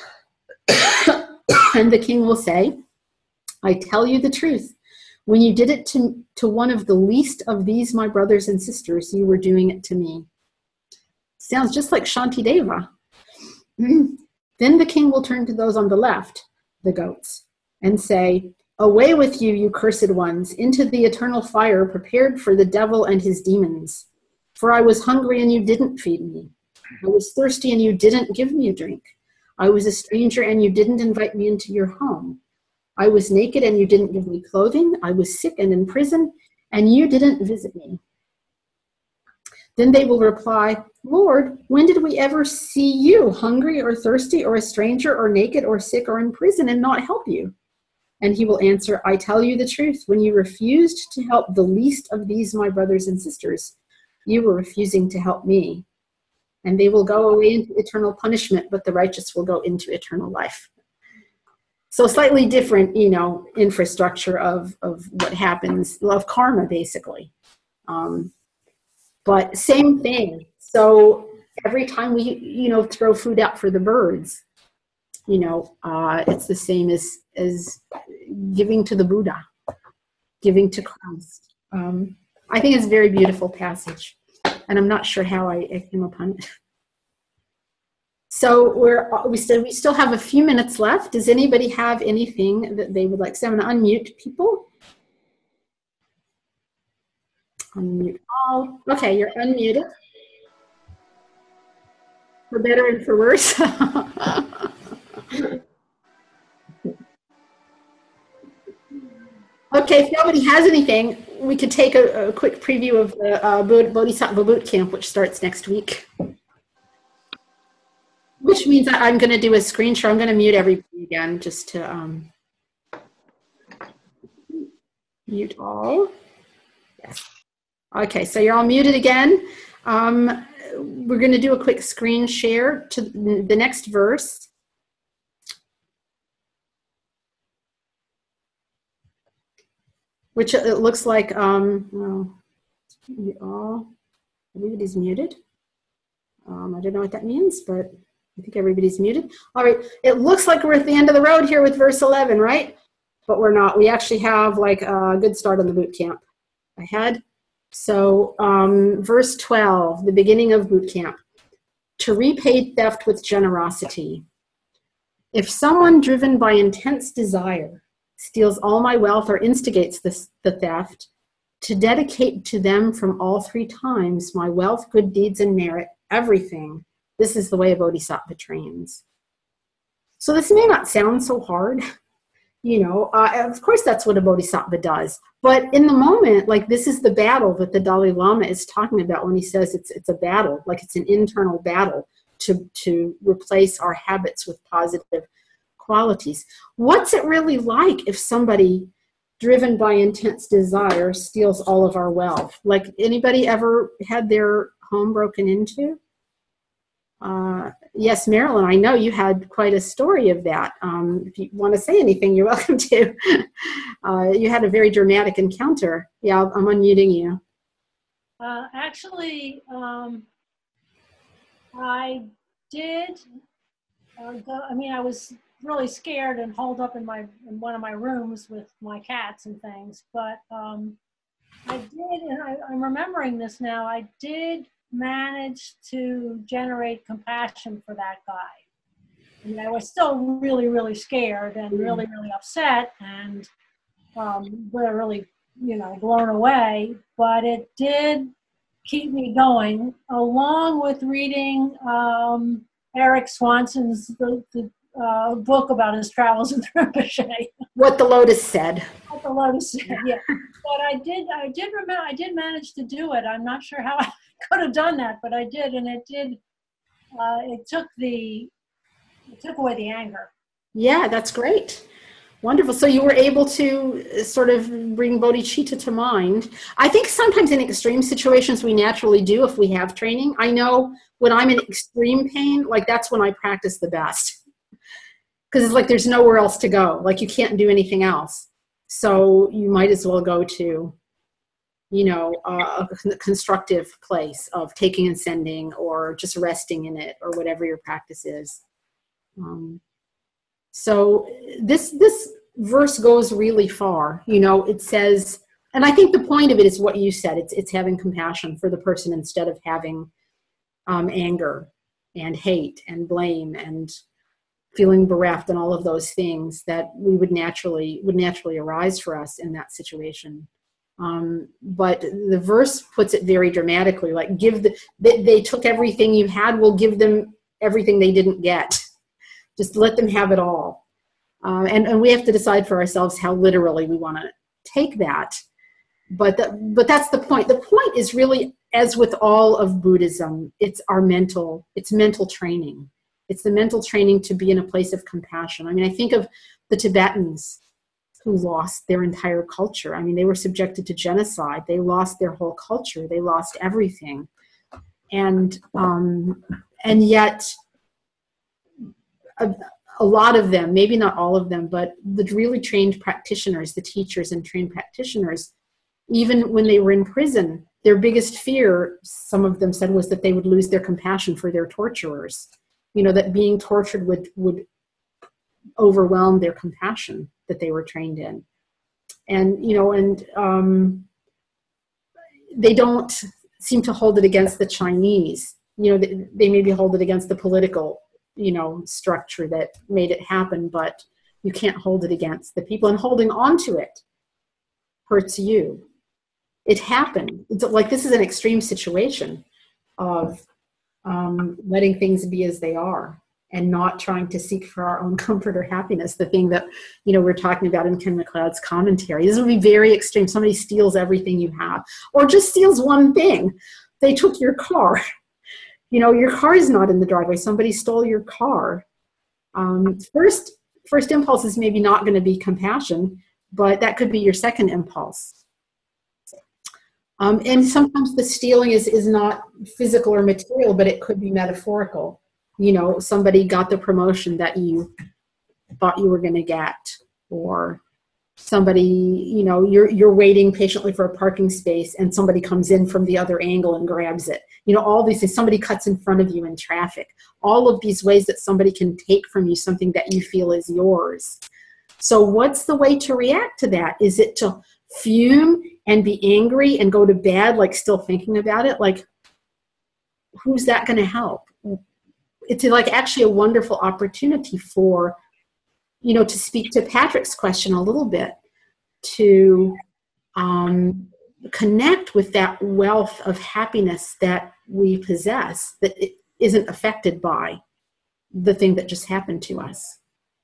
A: And the king will say, I tell you the truth. When you did it to, to one of the least of these, my brothers and sisters, you were doing it to me. Sounds just like Shantideva. Then the king will turn to those on the left, the goats, and say, away with you, you cursed ones, into the eternal fire prepared for the devil and his demons. For I was hungry and you didn't feed me. I was thirsty and you didn't give me a drink. I was a stranger and you didn't invite me into your home. I was naked and you didn't give me clothing. I was sick and in prison and you didn't visit me. Then they will reply, Lord, when did we ever see you hungry or thirsty or a stranger or naked or sick or in prison and not help you? And he will answer, I tell you the truth. When you refused to help the least of these, my brothers and sisters, you were refusing to help me. And they will go away into eternal punishment, but the righteous will go into eternal life. So slightly different, you know, infrastructure of, of what happens, of karma, basically. Um, but same thing. So every time we, you know, throw food out for the birds, you know, uh, it's the same as, as giving to the Buddha, giving to Christ. Um, I think it's a very beautiful passage, and I'm not sure how I, I came upon it. So we're we still we still have a few minutes left. Does anybody have anything that they would like? So I'm going to unmute people. Unmute all. Okay, you're unmuted. For better and for worse. Okay, if nobody has anything, we could take a, a quick preview of the uh, Bodhisattva Boot Camp, which starts next week. Which means that I'm going to do a screen share. I'm going to mute everybody again just to um, mute all. Yes. Okay, so you're all muted again. Um, we're going to do a quick screen share to the next verse. Which it looks like, um, well, all, everybody's muted. Um, I don't know what that means, but I think everybody's muted. All right, it looks like we're at the end of the road here with verse eleven, right? But we're not. We actually have like a good start on the boot camp ahead. So um, verse twelve, the beginning of boot camp. To repay theft with generosity. If someone driven by intense desire steals all my wealth or instigates this, the theft, to dedicate to them from all three times my wealth, good deeds, and merit, everything. This is the way a bodhisattva trains. So this may not sound so hard, you know, uh, of course that's what a bodhisattva does. But in the moment, like this is the battle that the Dalai Lama is talking about when he says it's it's a battle, like it's an internal battle to, to replace our habits with positive qualities. What's it really like if somebody driven by intense desire steals all of our wealth? Like anybody ever had their home broken into? Uh, yes, Marilyn, I know you had quite a story of that. Um, if you want to say anything, you're welcome to. uh, you had a very dramatic encounter. Yeah, I'm unmuting you.
B: Uh, actually, um, I did uh, go, I mean, I was really scared and holed up in my in one of my rooms with my cats and things, but um, I did, and I, I'm remembering this now, I did manage to generate compassion for that guy. I mean, I was still really, really scared and really, really upset and um, really, you know, blown away, but it did keep me going, along with reading um, Eric Swanson's the, the uh, book about his travels in Rinpoche.
A: What the Lotus said.
B: What the Lotus said, yeah. But I did, I did remember, I did manage to do it. I'm not sure how I could have done that, but I did, and it did. Uh, it took the, it took away the anger.
A: Yeah, that's great. Wonderful. So you were able to sort of bring bodhicitta to mind. I think sometimes in extreme situations we naturally do if we have training. I know when I'm in extreme pain, like that's when I practice the best. Because it's like there's nowhere else to go. Like you can't do anything else. So you might as well go to, you know, a constructive place of taking and sending or just resting in it or whatever your practice is. Um, So this this verse goes really far. You know, it says, and I think the point of it is what you said. It's it's having compassion for the person instead of having um, anger and hate and blame and feeling bereft and all of those things that we would naturally would naturally arise for us in that situation. Um, but the verse puts it very dramatically, like give the they, they took everything you had. We'll give them everything they didn't get. Just let them have it all. Uh, and, and we have to decide for ourselves how literally we want to take that. But, the, but that's the point. The point is really, as with all of Buddhism, it's our mental, it's mental training. It's the mental training to be in a place of compassion. I mean, I think of the Tibetans who lost their entire culture. I mean, they were subjected to genocide. They lost their whole culture. They lost everything. And, um, and yet, A, a lot of them, maybe not all of them, but the really trained practitioners, the teachers and trained practitioners, even when they were in prison, their biggest fear, some of them said, was that they would lose their compassion for their torturers. You know, that being tortured would, would overwhelm their compassion that they were trained in. And, you know, and um, they don't seem to hold it against the Chinese. You know, they, they maybe hold it against the political you know, structure that made it happen, but you can't hold it against the people, and holding on to it hurts you. It happened. It's like this is an extreme situation of um, letting things be as they are and not trying to seek for our own comfort or happiness. The thing that, you know, we're talking about in Ken MacLeod's commentary. This would be very extreme. Somebody steals everything you have, or just steals one thing. They took your car. You know, your car is not in the driveway. Somebody stole your car. Um, first, first impulse is maybe not going to be compassion, but that could be your second impulse. Um, and sometimes the stealing is, is not physical or material, but it could be metaphorical. You know, somebody got the promotion that you thought you were going to get, or somebody, you know, you're you're waiting patiently for a parking space and somebody comes in from the other angle and grabs it. You know, all these things, somebody cuts in front of you in traffic. All of these ways that somebody can take from you something that you feel is yours. So what's the way to react to that? Is it to fume and be angry and go to bed, like still thinking about it? Like, who's that going to help? It's like actually a wonderful opportunity for, you know, to speak to Patrick's question a little bit, to um, connect with that wealth of happiness that we possess that it isn't affected by the thing that just happened to us.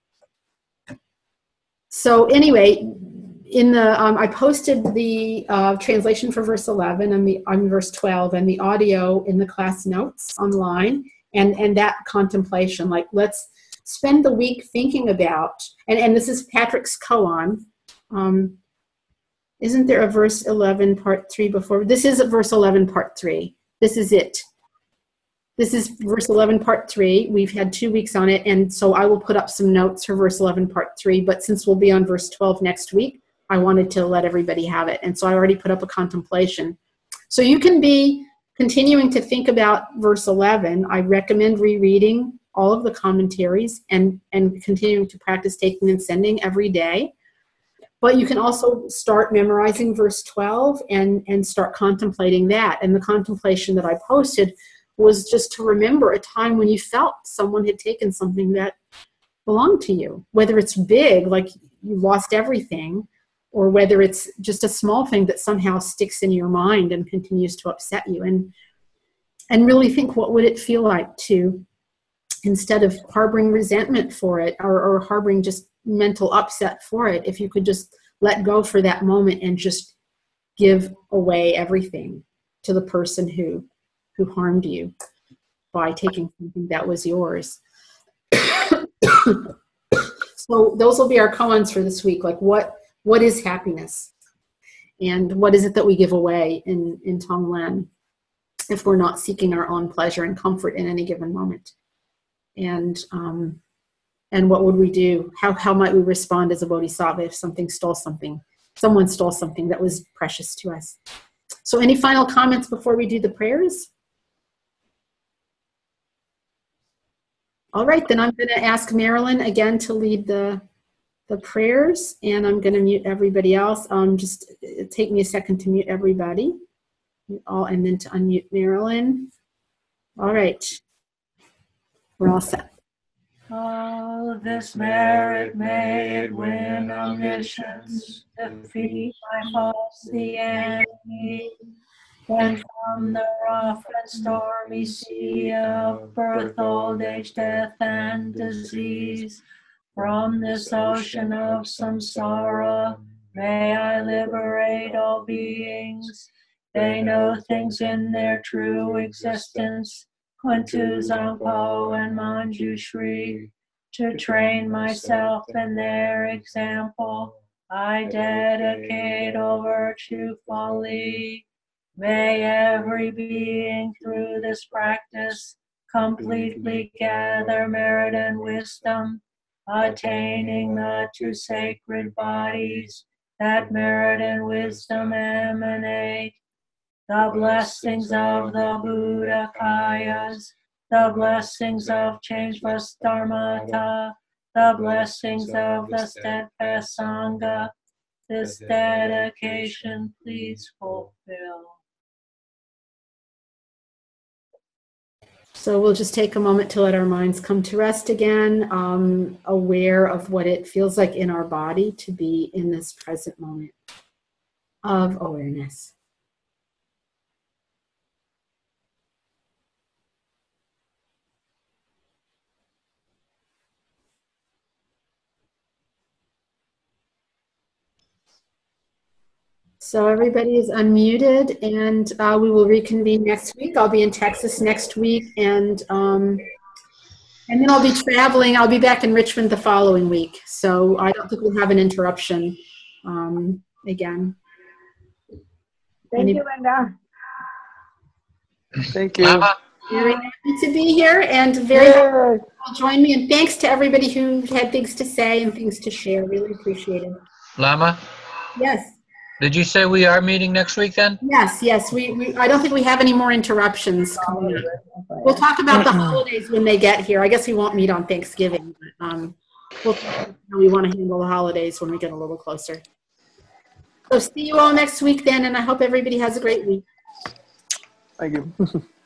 A: So anyway, in the um, I posted the uh, translation for verse eleven and the on verse twelve and the audio in the class notes online, and and that contemplation, like let's spend the week thinking about, and, and this is Patrick's koan. Um, isn't there a verse eleven part three before? This is verse eleven part three. This is it. This is verse eleven part three. We've had two weeks on it, and so I will put up some notes for verse eleven part three, but since we'll be on verse twelve next week, I wanted to let everybody have it. And so I already put up a contemplation. So you can be continuing to think about verse eleven. I recommend rereading all of the commentaries and, and continuing to practice taking and sending every day. But you can also start memorizing verse twelve and, and start contemplating that. And the contemplation that I posted was just to remember a time when you felt someone had taken something that belonged to you, whether it's big, like you lost everything, or whether it's just a small thing that somehow sticks in your mind and continues to upset you. And, and really think, what would it feel like to, instead of harboring resentment for it or, or harboring just mental upset for it, if you could just let go for that moment and just give away everything to the person who, who harmed you by taking something that was yours. So So those will be our koans for this week. Like what, what is happiness? And what is it that we give away in, in Tonglen if we're not seeking our own pleasure and comfort in any given moment? And, um, and what would we do? How, how might we respond as a bodhisattva if something stole something, someone stole something that was precious to us? So any final comments before we do the prayers? All right, then I'm going to ask Marilyn again to lead the, the prayers, and I'm going to mute everybody else. Um, just uh, take me a second to mute everybody. Mute all, and then to unmute Marilyn. All right, we're all set.
B: Oh, this merit may it win omniscience, defeat my false the enemy. Then from the rough and stormy sea of birth, old age, death, and disease, from this ocean of samsara, may I liberate all beings. They know things in their true existence, Kuntu, Zangpo, and Manjushri. To train myself in their example, I dedicate all virtue fully. May every being through this practice completely gather merit and wisdom, attaining the two sacred bodies that merit and wisdom emanate. The blessings of the Buddha Kayas, the blessings of changeless Dharmata, the blessings of the steadfast Sangha, this dedication please fulfill.
A: So we'll just take a moment to let our minds come to rest again, um, aware of what it feels like in our body to be in this present moment of awareness. So everybody is unmuted, and uh, we will reconvene next week. I'll be in Texas next week, and um, and then I'll be traveling. I'll be back in Richmond the following week, so I don't think we'll have an interruption um, again.
G: Thank
A: Any-
G: you, Linda.
E: Thank you.
C: Lama,
A: Very happy to be here, and very happy
G: Good.
A: to join me. And thanks to everybody who had things to say and things to share. Really appreciate it.
C: Lama,
A: Yes.
C: did you say we are meeting next week then?
A: Yes, yes. We, we I don't think we have any more interruptions coming up. We'll talk about the holidays when they get here. I guess we won't meet on Thanksgiving. But, um, we'll talk about how we want to handle the holidays when we get a little closer. So see you all next week then, and I hope everybody has a great week.
E: Thank you.